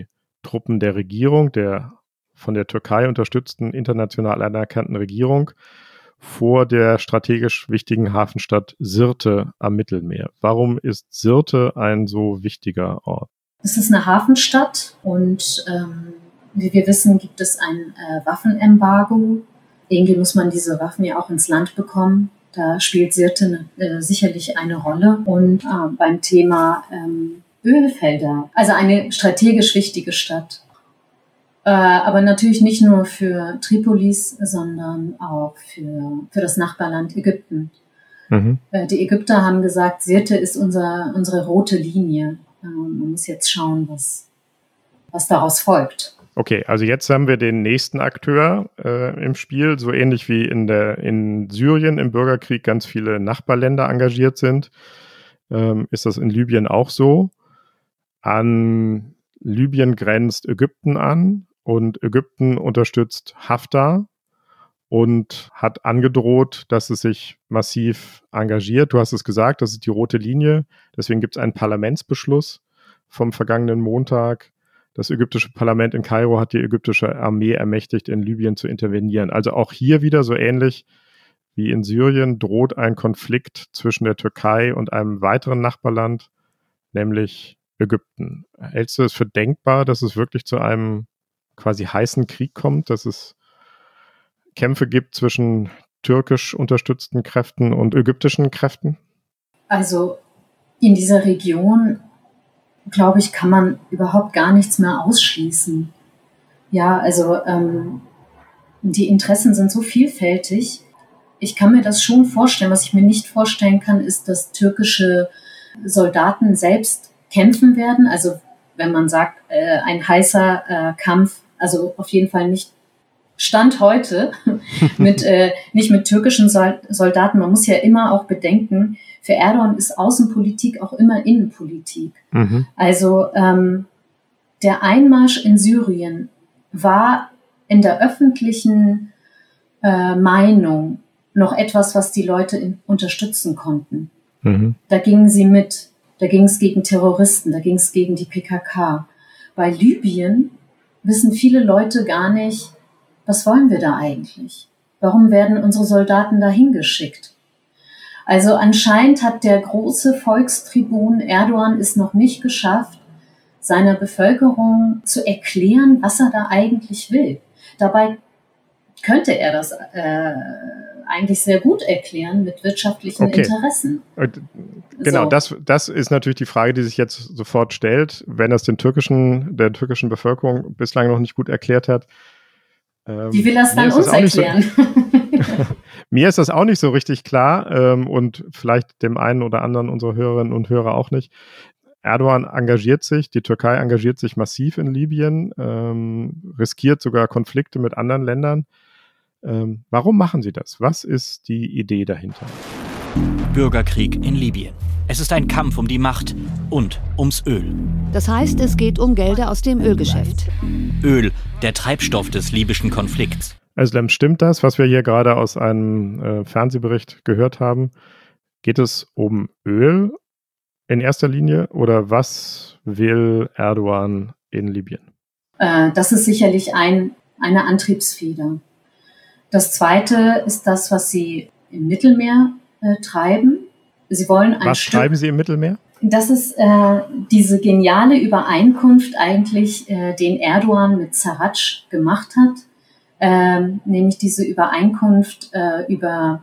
Truppen der Regierung, der von der Türkei unterstützten, international anerkannten Regierung, vor der strategisch wichtigen Hafenstadt Sirte am Mittelmeer. Warum ist Sirte ein so wichtiger Ort? Es ist eine Hafenstadt und wie wir wissen, gibt es ein Waffenembargo. Irgendwie muss man diese Waffen ja auch ins Land bekommen. Da spielt Sirte sicherlich eine Rolle. Und beim Thema Ölfelder, also eine strategisch wichtige Stadt. Aber natürlich nicht nur für Tripolis, sondern auch für das Nachbarland Ägypten. Mhm. Die Ägypter haben gesagt, Sirte ist unsere rote Linie. Man muss jetzt schauen, was daraus folgt. Okay, also jetzt haben wir den nächsten Akteur im Spiel, so ähnlich wie in Syrien im Bürgerkrieg ganz viele Nachbarländer engagiert sind. Ist das in Libyen auch so? An Libyen grenzt Ägypten an und Ägypten unterstützt Haftar und hat angedroht, dass es sich massiv engagiert. Du hast es gesagt, das ist die rote Linie. Deswegen gibt es einen Parlamentsbeschluss vom vergangenen Montag. Das ägyptische Parlament in Kairo hat die ägyptische Armee ermächtigt, in Libyen zu intervenieren. Also auch hier wieder so ähnlich wie in Syrien droht ein Konflikt zwischen der Türkei und einem weiteren Nachbarland, nämlich Ägypten. Hältst du es für denkbar, dass es wirklich zu einem quasi heißen Krieg kommt, dass es Kämpfe gibt zwischen türkisch unterstützten Kräften und ägyptischen Kräften? Also in dieser Region, glaube ich, kann man überhaupt gar nichts mehr ausschließen. Ja, also die Interessen sind so vielfältig. Ich kann mir das schon vorstellen. Was ich mir nicht vorstellen kann, ist, dass türkische Soldaten selbst kämpfen werden. Also wenn man sagt, ein heißer Kampf, also auf jeden Fall nicht Stand heute, nicht mit türkischen Soldaten. Man muss ja immer auch bedenken, für Erdogan ist Außenpolitik auch immer Innenpolitik. Mhm. Also der Einmarsch in Syrien war in der öffentlichen Meinung noch etwas, was die Leute unterstützen konnten. Mhm. Da gingen sie mit, da ging es gegen Terroristen, da ging es gegen die PKK. Bei Libyen wissen viele Leute gar nicht, was wollen wir da eigentlich? Warum werden unsere Soldaten dahin geschickt? Also anscheinend hat der große Volkstribun Erdogan es noch nicht geschafft, seiner Bevölkerung zu erklären, was er da eigentlich will. Dabei könnte er das eigentlich sehr gut erklären mit wirtschaftlichen Interessen. Genau, so. Das ist natürlich die Frage, die sich jetzt sofort stellt, wenn das der türkischen Bevölkerung bislang noch nicht gut erklärt hat. Wie will er es dann uns erklären? Mir ist das auch nicht so richtig klar und vielleicht dem einen oder anderen unserer Hörerinnen und Hörer auch nicht. Erdogan engagiert sich, die Türkei engagiert sich massiv in Libyen, riskiert sogar Konflikte mit anderen Ländern. Warum machen sie das? Was ist die Idee dahinter? Bürgerkrieg in Libyen. Es ist ein Kampf um die Macht und ums Öl. Das heißt, es geht um Gelder aus dem Ölgeschäft. Öl, der Treibstoff des libyschen Konflikts. Özlem, stimmt das, was wir hier gerade aus einem Fernsehbericht gehört haben? Geht es um Öl in erster Linie oder was will Erdogan in Libyen? Das ist sicherlich eine Antriebsfeder. Das Zweite ist das, was sie im Mittelmeer treiben. Sie wollen was treiben sie im Mittelmeer? Das ist diese geniale Übereinkunft eigentlich, den Erdogan mit Sarraj gemacht hat, nämlich diese Übereinkunft über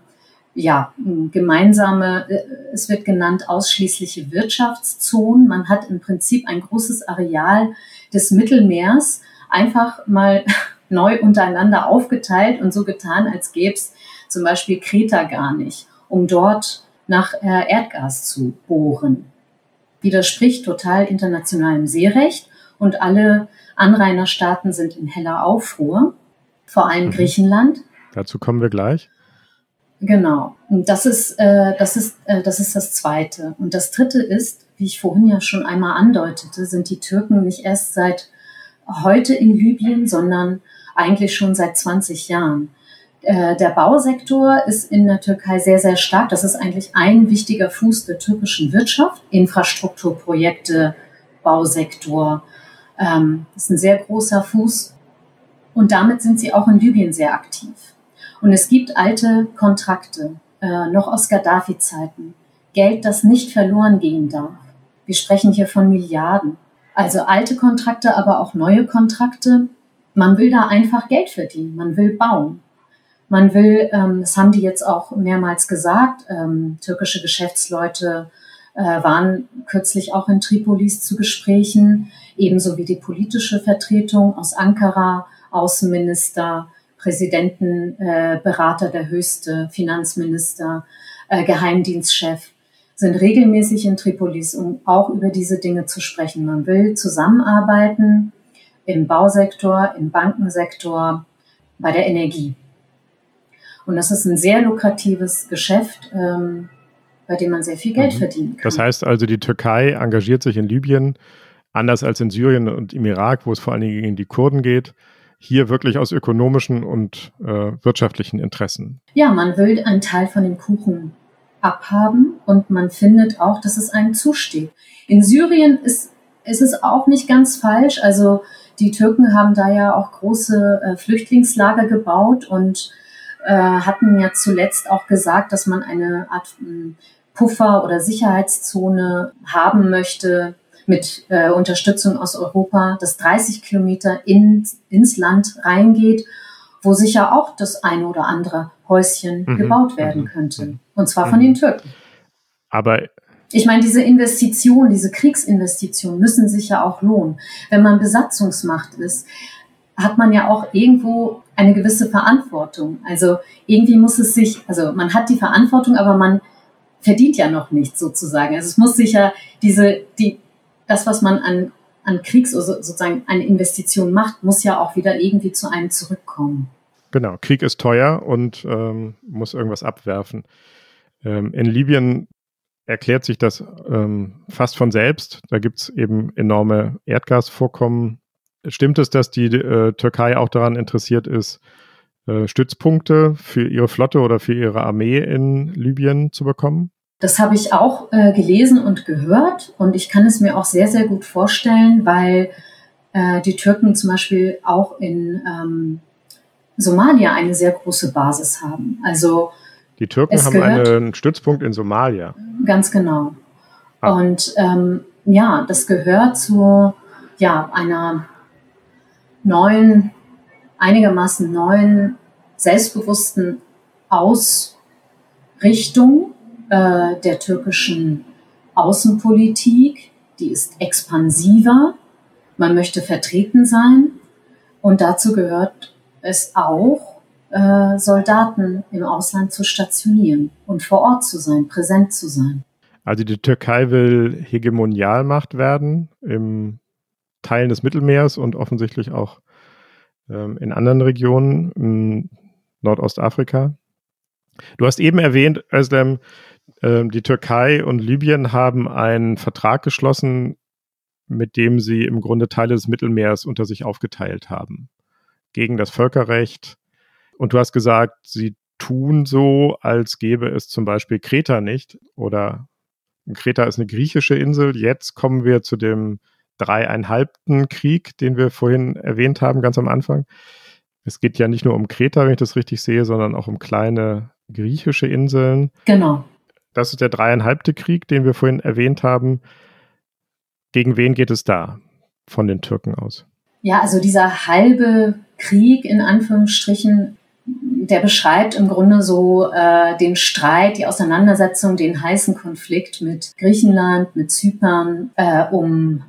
gemeinsame, es wird genannt, ausschließliche Wirtschaftszonen. Man hat im Prinzip ein großes Areal des Mittelmeers einfach mal neu untereinander aufgeteilt und so getan, als gäbe es zum Beispiel Kreta gar nicht, um dort nach Erdgas zu bohren. Widerspricht total internationalem Seerecht und alle Anrainerstaaten sind in heller Aufruhr, vor allem Griechenland. Dazu kommen wir gleich. Genau. Und das ist das Zweite. Und das Dritte ist, wie ich vorhin ja schon einmal andeutete, sind die Türken nicht erst seit heute in Libyen, sondern eigentlich schon seit 20 Jahren. Der Bausektor ist in der Türkei sehr, sehr stark. Das ist eigentlich ein wichtiger Fuß der türkischen Wirtschaft. Infrastrukturprojekte, Bausektor, Das ist ein sehr großer Fuß. Und damit sind sie auch in Libyen sehr aktiv. Und es gibt alte Kontrakte, noch aus Gaddafi-Zeiten. Geld, das nicht verloren gehen darf. Wir sprechen hier von Milliarden. Also alte Kontrakte, aber auch neue Kontrakte. Man will da einfach Geld verdienen. Man will bauen. Man will, das haben die jetzt auch mehrmals gesagt, türkische Geschäftsleute waren kürzlich auch in Tripolis zu Gesprächen, ebenso wie die politische Vertretung aus Ankara, Außenminister, Präsidentenberater, der höchste Finanzminister, Geheimdienstchef, sind regelmäßig in Tripolis, um auch über diese Dinge zu sprechen. Man will zusammenarbeiten im Bausektor, im Bankensektor, bei der Energie. Und das ist ein sehr lukratives Geschäft, bei dem man sehr viel Geld verdienen kann. Das heißt also, die Türkei engagiert sich in Libyen, anders als in Syrien und im Irak, wo es vor allen Dingen gegen die Kurden geht, hier wirklich aus ökonomischen und wirtschaftlichen Interessen. Ja, man will einen Teil von dem Kuchen abhaben und man findet auch, dass es einem zusteht. In Syrien ist es auch nicht ganz falsch. Also die Türken haben da ja auch große Flüchtlingslager gebaut und hatten ja zuletzt auch gesagt, dass man eine Art Puffer- oder Sicherheitszone haben möchte mit Unterstützung aus Europa, das 30 Kilometer ins Land reingeht, wo sicher auch das eine oder andere Häuschen gebaut werden könnte. Und zwar von den Türken. Aber ich meine, diese Investitionen, diese Kriegsinvestitionen müssen sich ja auch lohnen. Wenn man Besatzungsmacht ist, hat man ja auch irgendwo eine gewisse Verantwortung. Also irgendwie muss es sich, also man hat die Verantwortung, aber man verdient ja noch nichts sozusagen. Also es muss sich ja das, was man an Kriegs- oder sozusagen eine Investition macht, muss ja auch wieder irgendwie zu einem zurückkommen. Genau, Krieg ist teuer und muss irgendwas abwerfen. In Libyen erklärt sich das fast von selbst. Da gibt es eben enorme Erdgasvorkommen. Stimmt es, dass die Türkei auch daran interessiert ist, Stützpunkte für ihre Flotte oder für ihre Armee in Libyen zu bekommen? Das habe ich auch gelesen und gehört und ich kann es mir auch sehr, sehr gut vorstellen, weil die Türken zum Beispiel auch in Somalia eine sehr große Basis haben. Also die Türken haben einen Stützpunkt in Somalia. Ganz genau. Und das gehört zu einer einigermaßen neuen, selbstbewussten Ausrichtung der türkischen Außenpolitik. Die ist expansiver. Man möchte vertreten sein. Und dazu gehört es auch, Soldaten im Ausland zu stationieren und vor Ort zu sein, präsent zu sein. Also die Türkei will Hegemonialmacht werden im Teilen des Mittelmeers und offensichtlich auch in anderen Regionen, in Nordostafrika. Du hast eben erwähnt, Özlem, die Türkei und Libyen haben einen Vertrag geschlossen, mit dem sie im Grunde Teile des Mittelmeers unter sich aufgeteilt haben. Gegen das Völkerrecht. Und du hast gesagt, sie tun so, als gäbe es zum Beispiel Kreta nicht. Oder Kreta ist eine griechische Insel. Jetzt kommen wir zu dem 3,5. Krieg, den wir vorhin erwähnt haben, ganz am Anfang. Es geht ja nicht nur um Kreta, wenn ich das richtig sehe, sondern auch um kleine griechische Inseln. Genau. Das ist der 3,5. Krieg, den wir vorhin erwähnt haben. Gegen wen geht es da von den Türken aus? Ja, also dieser halbe Krieg in Anführungsstrichen, der beschreibt im Grunde so den Streit, die Auseinandersetzung, den heißen Konflikt mit Griechenland, mit Zypern, um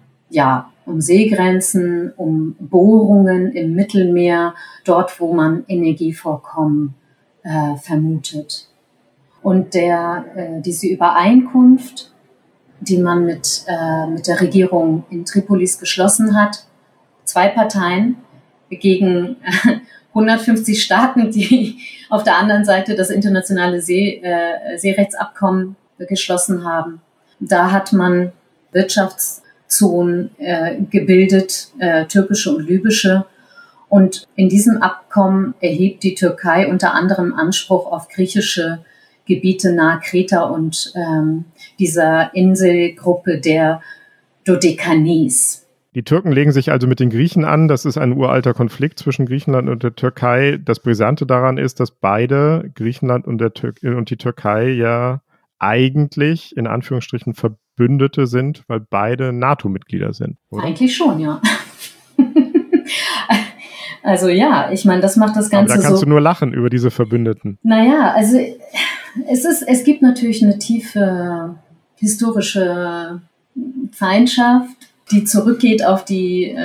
Seegrenzen, um Bohrungen im Mittelmeer, dort wo man Energievorkommen vermutet. Und diese Übereinkunft, die man mit der Regierung in Tripolis geschlossen hat, 2 Parteien gegen 150 Staaten, die auf der anderen Seite das internationale Seerechtsabkommen geschlossen haben. Da hat man Wirtschaftszonen gebildet, türkische und libysche. Und in diesem Abkommen erhebt die Türkei unter anderem Anspruch auf griechische Gebiete nahe Kreta und dieser Inselgruppe der Dodekanes. Die Türken legen sich also mit den Griechen an. Das ist ein uralter Konflikt zwischen Griechenland und der Türkei. Das Brisante daran ist, dass beide, Griechenland und die Türkei, ja eigentlich in Anführungsstrichen Verbündete sind, weil beide NATO-Mitglieder sind, oder? Eigentlich schon, ja. Also ja, ich meine, das macht das Ganze so... Aber da kannst du nur lachen über diese Verbündeten. Naja, also es gibt natürlich eine tiefe historische Feindschaft, die zurückgeht auf die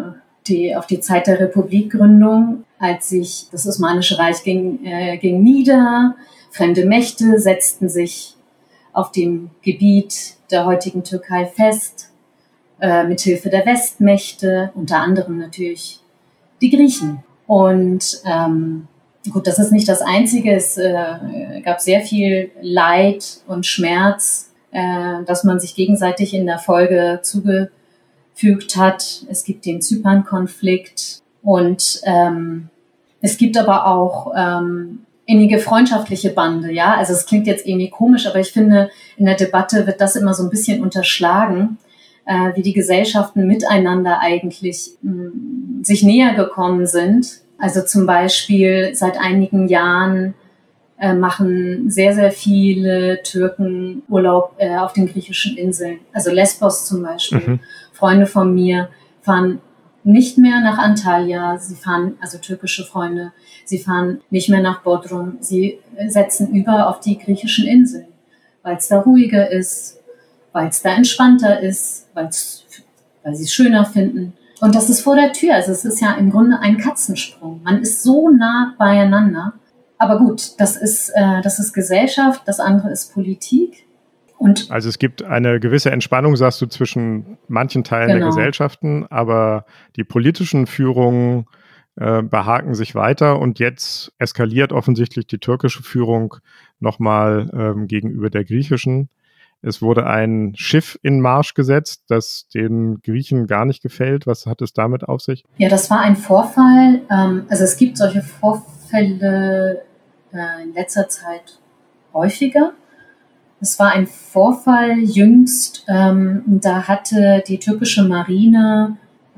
Zeit der Republikgründung, als sich das Osmanische Reich ging nieder. Fremde Mächte setzten sich auf dem Gebiet der heutigen Türkei fest, mithilfe der Westmächte, unter anderem natürlich die Griechen. Und gut, das ist nicht das Einzige. Es gab sehr viel Leid und Schmerz, dass man sich gegenseitig in der Folge zugefügt hat. Es gibt den Zypern-Konflikt und es gibt aber auch innige freundschaftliche Bande. Ja, also es klingt jetzt irgendwie komisch, aber ich finde, in der Debatte wird das immer so ein bisschen unterschlagen, wie die Gesellschaften miteinander eigentlich sich näher gekommen sind. Also zum Beispiel seit einigen Jahren machen sehr, sehr viele Türken Urlaub auf den griechischen Inseln. Also Lesbos zum Beispiel. Mhm. Freunde von mir fahren nicht mehr nach Antalya, also türkische Freunde, sie fahren nicht mehr nach Bodrum, sie setzen über auf die griechischen Inseln, weil es da ruhiger ist, weil es da entspannter ist, weil sie es schöner finden. Und das ist vor der Tür, also es ist ja im Grunde ein Katzensprung. Man ist so nah beieinander. Aber gut, das ist Gesellschaft, das andere ist Politik. Und also es gibt eine gewisse Entspannung, sagst du, zwischen manchen Teilen der Gesellschaften, aber die politischen Führungen behaken sich weiter und jetzt eskaliert offensichtlich die türkische Führung nochmal gegenüber der griechischen. Es wurde ein Schiff in Marsch gesetzt, das den Griechen gar nicht gefällt. Was hat es damit auf sich? Ja, das war ein Vorfall. Also es gibt solche Vorfälle in letzter Zeit häufiger. Es war ein Vorfall jüngst, da hatte die türkische Marine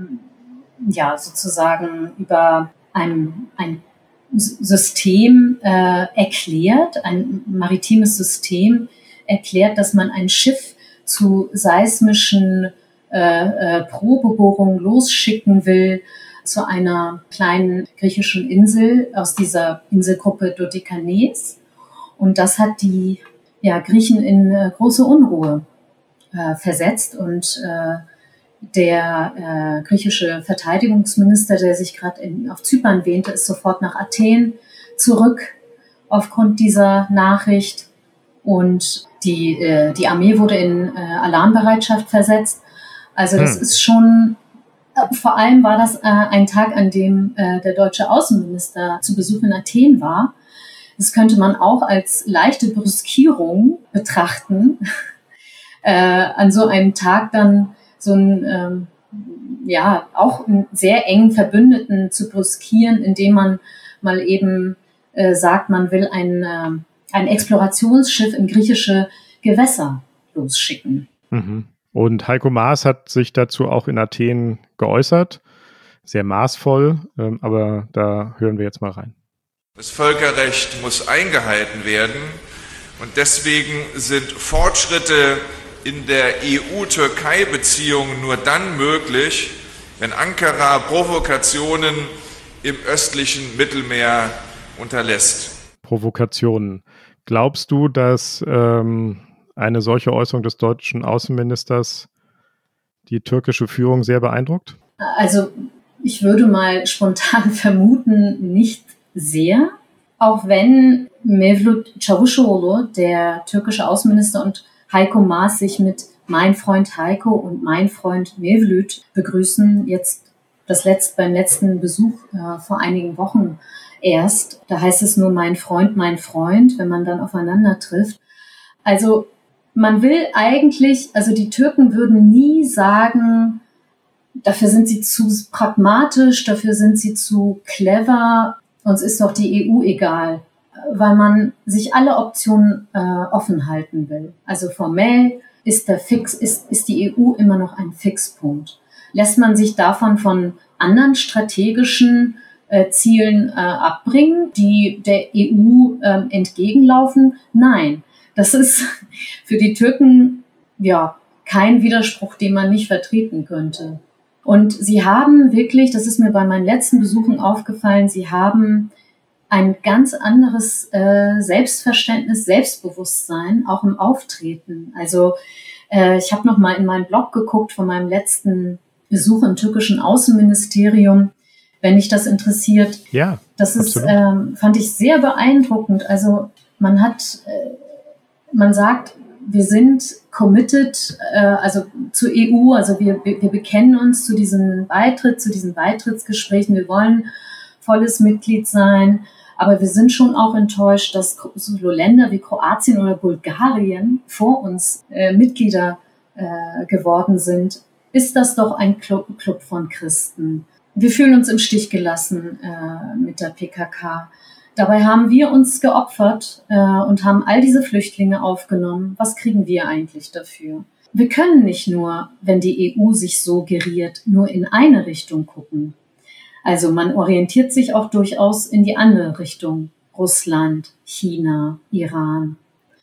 sozusagen über ein System erklärt, ein maritimes System erklärt, dass man ein Schiff zu seismischen Probebohrungen losschicken will zu einer kleinen griechischen Insel aus dieser Inselgruppe Dodekanes. Und das hat die Griechen in große Unruhe versetzt und der griechische Verteidigungsminister, der sich gerade auf Zypern wähnte, ist sofort nach Athen zurück aufgrund dieser Nachricht und die Armee wurde in Alarmbereitschaft versetzt. Also das ist schon, vor allem war das ein Tag, an dem der deutsche Außenminister zu Besuch in Athen war. Das könnte man auch als leichte Brüskierung betrachten, an so einem Tag dann so einen, auch einen sehr engen Verbündeten zu brüskieren, indem man mal eben sagt, man will ein Explorationsschiff in griechische Gewässer losschicken. Mhm. Und Heiko Maas hat sich dazu auch in Athen geäußert, sehr maßvoll, aber da hören wir jetzt mal rein. Das Völkerrecht muss eingehalten werden und deswegen sind Fortschritte in der EU-Türkei-Beziehung nur dann möglich, wenn Ankara Provokationen im östlichen Mittelmeer unterlässt. Provokationen. Glaubst du, dass eine solche Äußerung des deutschen Außenministers die türkische Führung sehr beeindruckt? Also ich würde mal spontan vermuten, nicht sehr. Auch wenn Mevlut Çavuşoğlu, der türkische Außenminister, und Heiko Maas sich mit mein Freund Heiko und mein Freund Mevlut begrüßen, jetzt beim letzten Besuch vor einigen Wochen erst. Da heißt es nur mein Freund, wenn man dann aufeinander trifft. Also man will eigentlich, also die Türken würden nie sagen, dafür sind sie zu pragmatisch, dafür sind sie zu clever, uns ist doch die EU egal, weil man sich alle Optionen offen halten will. Also formell ist die EU immer noch ein Fixpunkt. lässt man sich davon von anderen strategischen Zielen abbringen, die der EU entgegenlaufen? Nein, das ist für die Türken ja kein Widerspruch, den man nicht vertreten könnte. Und sie haben wirklich, das ist mir bei meinen letzten Besuchen aufgefallen, sie haben ein ganz anderes Selbstverständnis, Selbstbewusstsein, auch im Auftreten. Also ich habe noch mal in meinen Blog geguckt von meinem letzten Besuch im türkischen Außenministerium, wenn dich das interessiert. Ja, das ist, fand ich sehr beeindruckend. Also man sagt, wir sind committed, also zur EU, also wir bekennen uns zu diesem Beitritt, zu diesen Beitrittsgesprächen. Wir wollen volles Mitglied sein, aber wir sind schon auch enttäuscht, dass so Länder wie Kroatien oder Bulgarien vor uns Mitglieder geworden sind. Ist das doch ein Club von Christen? Wir fühlen uns im Stich gelassen mit der PKK. Dabei haben wir uns geopfert und haben all diese Flüchtlinge aufgenommen. Was kriegen wir eigentlich dafür? Wir können nicht nur, wenn die EU sich so geriert, nur in eine Richtung gucken. Also man orientiert sich auch durchaus in die andere Richtung. Russland, China, Iran.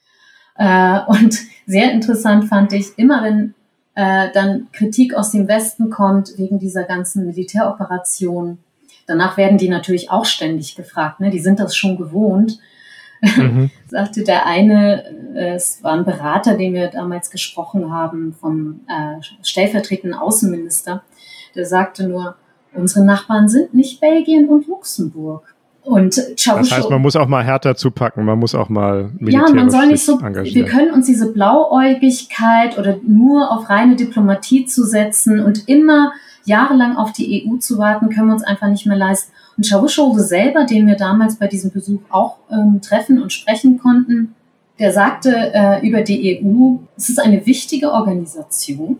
Und sehr interessant fand ich, immer wenn dann Kritik aus dem Westen kommt wegen dieser ganzen Militäroperation. Danach werden die natürlich auch ständig gefragt, ne? Die sind das schon gewohnt. Sagte der eine, es war ein Berater, den wir damals gesprochen haben, vom stellvertretenden Außenminister, der sagte nur, unsere Nachbarn sind nicht Belgien und Luxemburg. Und das heißt, man muss auch mal härter zupacken, man muss auch mal militärisch man soll nicht so, engagieren. Wir können uns diese Blauäugigkeit oder nur auf reine Diplomatie zu setzen und immer jahrelang auf die EU zu warten, können wir uns einfach nicht mehr leisten. Und Çavuşoğlu selber, den wir damals bei diesem Besuch auch treffen und sprechen konnten, der sagte über die EU, es ist eine wichtige Organisation,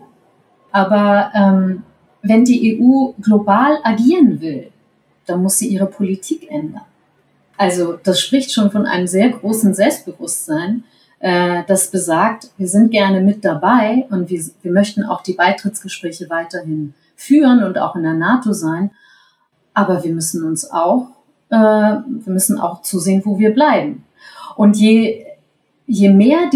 aber wenn die EU global agieren will, dann muss sie ihre Politik ändern. Also das spricht schon von einem sehr großen Selbstbewusstsein, das besagt, wir sind gerne mit dabei und wir möchten auch die Beitrittsgespräche weiterhin führen und auch in der NATO sein, aber wir müssen auch zusehen, wo wir bleiben. Und je mehr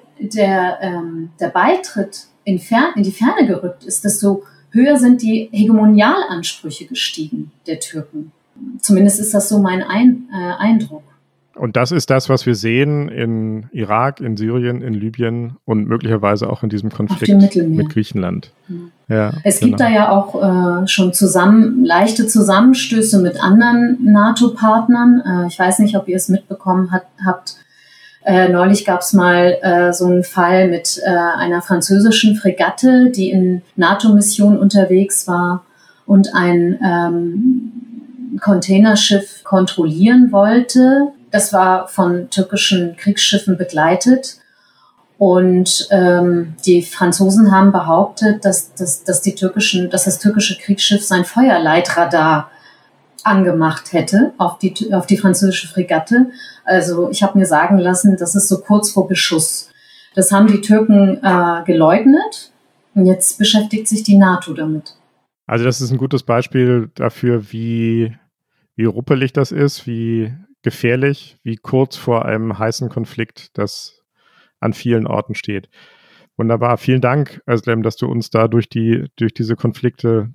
der Beitritt in die Ferne gerückt ist, desto höher sind die Hegemonialansprüche gestiegen der Türken. Zumindest ist das so mein Eindruck. Und das ist das, was wir sehen in Irak, in Syrien, in Libyen und möglicherweise auch in diesem Konflikt mit Griechenland. Ja, es gibt da ja auch schon leichte Zusammenstöße mit anderen NATO-Partnern. Ich weiß nicht, ob ihr es mitbekommen habt. Neulich gab es mal so einen Fall mit einer französischen Fregatte, die in NATO-Missionen unterwegs war und ein Containerschiff kontrollieren wollte. Das war von türkischen Kriegsschiffen begleitet. Und die Franzosen haben behauptet, dass das türkische Kriegsschiff sein Feuerleitradar angemacht hätte auf die französische Fregatte. Also ich habe mir sagen lassen, das ist so kurz vor Beschuss. Das haben die Türken geleugnet und jetzt beschäftigt sich die NATO damit. Also das ist ein gutes Beispiel dafür, wie ruppelig das ist, wie gefährlich, wie kurz vor einem heißen Konflikt das an vielen Orten steht. Wunderbar. Vielen Dank, Özlem, dass du uns da durch diese Konflikte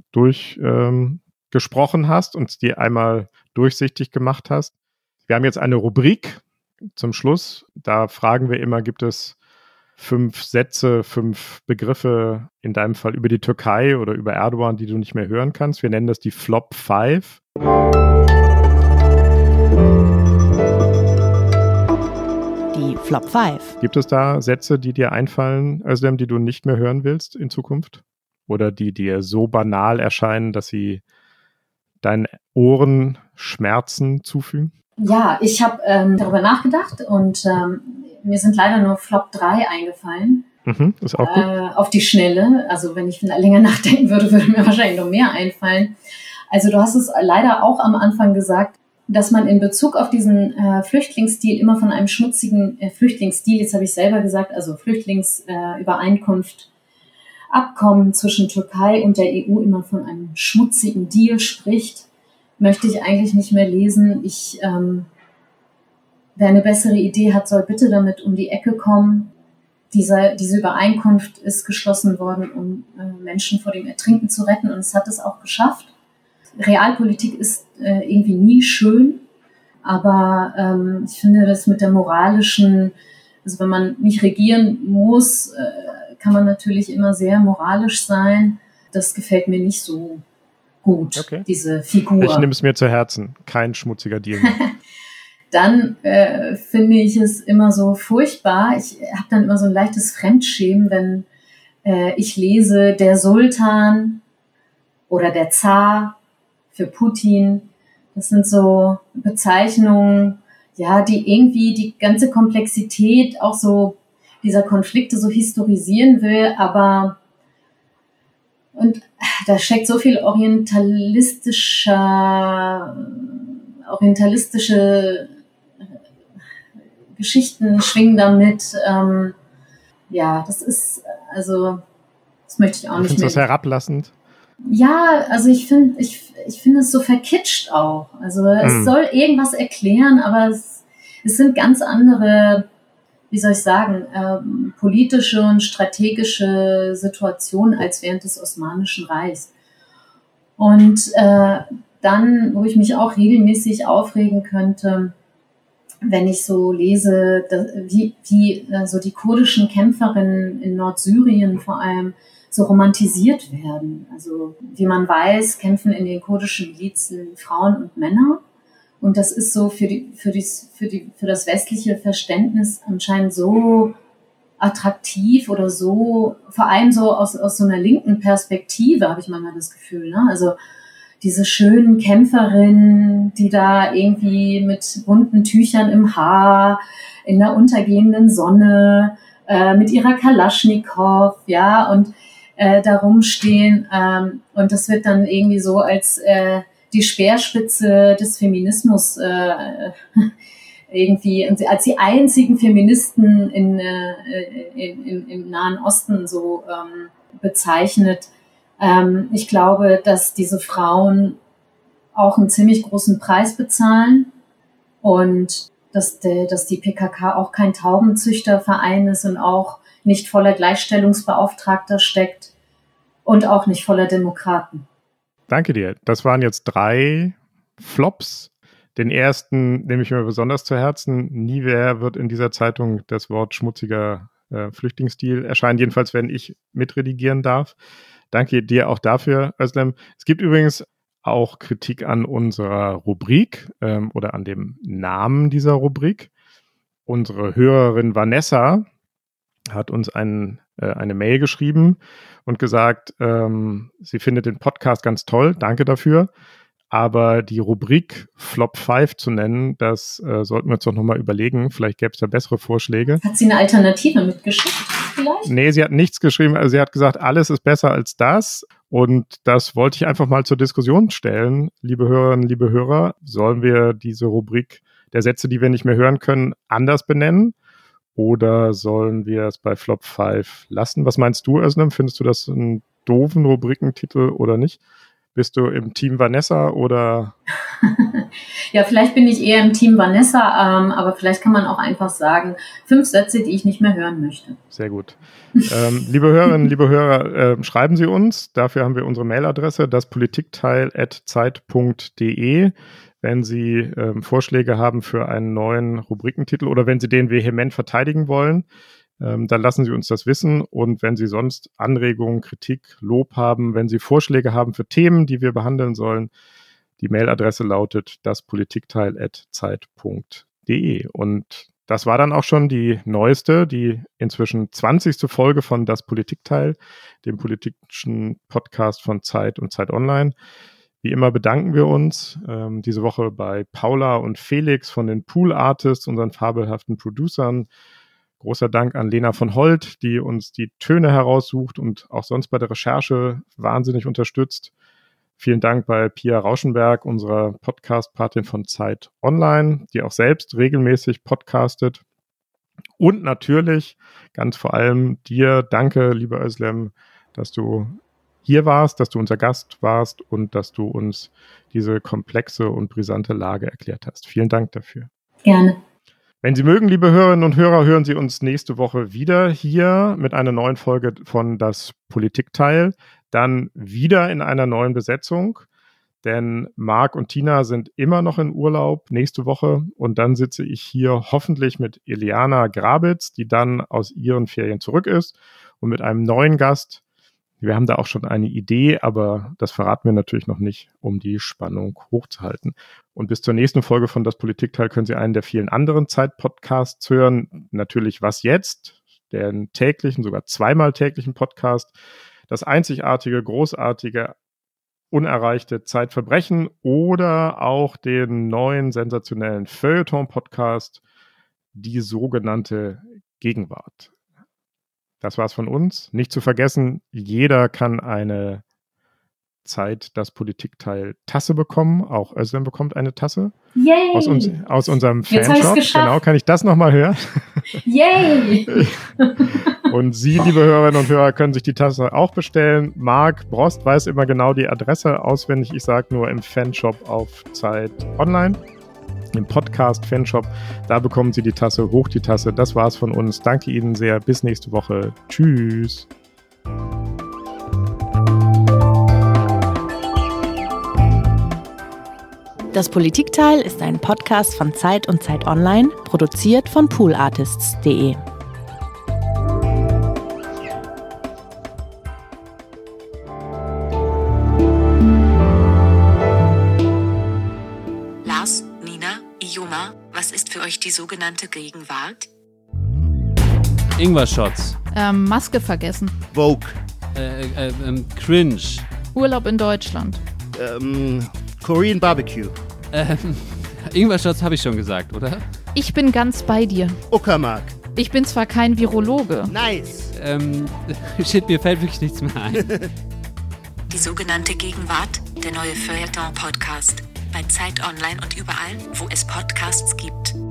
gesprochen hast und die einmal durchsichtig gemacht hast. Wir haben jetzt eine Rubrik zum Schluss. Da fragen wir immer, gibt es 5 Sätze, 5 Begriffe, in deinem Fall über die Türkei oder über Erdogan, die du nicht mehr hören kannst. Wir nennen das die Flop 5. Die Flop 5. Gibt es da Sätze, die dir einfallen, Özlem, die du nicht mehr hören willst in Zukunft? Oder die dir so banal erscheinen, dass sie deinen Ohren Schmerzen zufügen? Ja, ich habe darüber nachgedacht und mir sind leider nur Flop 3 eingefallen. Ist auch gut. Auf die Schnelle. Also wenn ich länger nachdenken würde, würde mir wahrscheinlich noch mehr einfallen. Also du hast es leider auch am Anfang gesagt, dass man in Bezug auf diesen Flüchtlingsstil immer von einem schmutzigen Flüchtlingsstil, jetzt habe ich selber gesagt, also Flüchtlingsübereinkunft, Abkommen zwischen Türkei und der EU immer von einem schmutzigen Deal spricht, möchte ich eigentlich nicht mehr lesen. Wer eine bessere Idee hat, soll bitte damit um die Ecke kommen. Diese Übereinkunft ist geschlossen worden, um Menschen vor dem Ertrinken zu retten, und es hat es auch geschafft. Realpolitik ist irgendwie nie schön, aber ich finde das mit der moralischen, also wenn man nicht regieren muss, kann man natürlich immer sehr moralisch sein. Das gefällt mir nicht so gut, okay. Diese Figur. Ich nehme es mir zu Herzen, kein schmutziger Deal. Dann finde ich es immer so furchtbar. Ich habe dann immer so ein leichtes Fremdschämen, wenn ich lese, der Sultan oder der Zar für Putin. Das sind so Bezeichnungen, ja, die irgendwie die ganze Komplexität auch so dieser Konflikte so historisieren will, aber und da steckt so viel orientalistische Geschichten schwingen damit. Ja, das ist, also, das möchte ich auch nicht mehr. Findest du das herablassend? Ja, also ich finde es so verkitscht auch. Also es soll irgendwas erklären, aber es sind ganz andere, wie soll ich sagen, politische und strategische Situationen als während des Osmanischen Reichs. Und dann, wo ich mich auch regelmäßig aufregen könnte, wenn ich so lese, wie so die kurdischen Kämpferinnen in Nordsyrien vor allem so romantisiert werden. Also wie man weiß, kämpfen in den kurdischen Milizen Frauen und Männer. Und das ist so für das westliche Verständnis anscheinend so attraktiv oder so, vor allem so aus so einer linken Perspektive, habe ich manchmal das Gefühl, ne? Also diese schönen Kämpferinnen, die da irgendwie mit bunten Tüchern im Haar, in der untergehenden Sonne, mit ihrer Kalaschnikow, ja, und da rumstehen. Und das wird dann irgendwie so als die Speerspitze des Feminismus irgendwie, als die einzigen Feministen im Nahen Osten so bezeichnet. Ich glaube, dass diese Frauen auch einen ziemlich großen Preis bezahlen und dass die PKK auch kein Taubenzüchterverein ist und auch nicht voller Gleichstellungsbeauftragter steckt und auch nicht voller Demokraten. Danke dir. Das waren jetzt 3 Flops. Den ersten nehme ich mir besonders zu Herzen. Nie mehr wird in dieser Zeitung das Wort schmutziger Flüchtlingsdeal erscheinen, jedenfalls wenn ich mitredigieren darf. Danke dir auch dafür, Özlem. Es gibt übrigens auch Kritik an unserer Rubrik oder an dem Namen dieser Rubrik. Unsere Hörerin Vanessa hat uns eine Mail geschrieben und gesagt, sie findet den Podcast ganz toll, danke dafür, aber die Rubrik Flop 5 zu nennen, das sollten wir uns doch nochmal überlegen, vielleicht gäbe es da bessere Vorschläge. Hat sie eine Alternative mitgeschickt vielleicht? Nee, sie hat nichts geschrieben, also sie hat gesagt, alles ist besser als das, und das wollte ich einfach mal zur Diskussion stellen, liebe Hörerinnen, liebe Hörer, sollen wir diese Rubrik der Sätze, die wir nicht mehr hören können, anders benennen? Oder sollen wir es bei Flop 5 lassen? Was meinst du, Özlem? Findest du das einen doofen Rubrikentitel oder nicht? Bist du im Team Vanessa oder? Ja, vielleicht bin ich eher im Team Vanessa, aber vielleicht kann man auch einfach sagen, 5 Sätze, die ich nicht mehr hören möchte. Sehr gut. Liebe Hörerinnen, liebe Hörer, schreiben Sie uns. Dafür haben wir unsere Mailadresse, daspolitikteil@zeit.de. Wenn Sie Vorschläge haben für einen neuen Rubrikentitel oder wenn Sie den vehement verteidigen wollen, dann lassen Sie uns das wissen. Und wenn Sie sonst Anregungen, Kritik, Lob haben, wenn Sie Vorschläge haben für Themen, die wir behandeln sollen, die Mailadresse lautet daspolitikteil@zeit.de. Und das war dann auch schon die neueste, die inzwischen 20. Folge von Das Politikteil, dem politischen Podcast von Zeit und Zeit Online. Wie immer bedanken wir uns diese Woche bei Paula und Felix von den Pool Artists, unseren fabelhaften Producern. Großer Dank an Lena von Holt, die uns die Töne heraussucht und auch sonst bei der Recherche wahnsinnig unterstützt. Vielen Dank bei Pia Rauschenberg, unserer Podcast-Patin von Zeit Online, die auch selbst regelmäßig podcastet. Und natürlich, ganz vor allem dir, danke, lieber Özlem, dass du hier warst, dass du unser Gast warst und dass du uns diese komplexe und brisante Lage erklärt hast. Vielen Dank dafür. Gerne. Wenn Sie mögen, liebe Hörerinnen und Hörer, hören Sie uns nächste Woche wieder hier mit einer neuen Folge von Das Politikteil. Dann wieder in einer neuen Besetzung, denn Marc und Tina sind immer noch in Urlaub nächste Woche und dann sitze ich hier hoffentlich mit Iliana Grabitz, die dann aus ihren Ferien zurück ist und mit einem neuen Gast. Wir haben da auch schon eine Idee, aber das verraten wir natürlich noch nicht, um die Spannung hochzuhalten. Und bis zur nächsten Folge von Das Politikteil können Sie einen der vielen anderen Zeit-Podcasts hören. Natürlich Was jetzt? Den täglichen, sogar zweimal täglichen Podcast. Das einzigartige, großartige, unerreichte Zeitverbrechen oder auch den neuen sensationellen Feuilleton-Podcast, die sogenannte Gegenwart. Das war's von uns. Nicht zu vergessen, jeder kann eine Zeit das Politikteil Tasse bekommen. Auch Özlem bekommt eine Tasse. Yay! Aus unserem Fanshop. Genau, kann ich das nochmal hören? Yay! Und Sie, liebe Hörerinnen und Hörer, können sich die Tasse auch bestellen. Marc Brost weiß immer genau die Adresse auswendig. Ich sage nur im Fanshop auf Zeit Online. Im Podcast Fanshop. Da bekommen Sie die Tasse, hoch die Tasse. Das war's von uns. Danke Ihnen sehr. Bis nächste Woche. Tschüss. Das Politikteil ist ein Podcast von Zeit und Zeit Online, produziert von poolartists.de. Was ist für euch die sogenannte Gegenwart? Ingwer-Shots. Maske vergessen. Vogue. Cringe. Urlaub in Deutschland. Korean Barbecue. Ingwer-Shots habe ich schon gesagt, oder? Ich bin ganz bei dir. Uckermark. Ich bin zwar kein Virologe. Nice. Shit, mir fällt wirklich nichts mehr ein. Die sogenannte Gegenwart, der neue Feuilleton-Podcast. Bei Zeit Online und überall, wo es Podcasts gibt.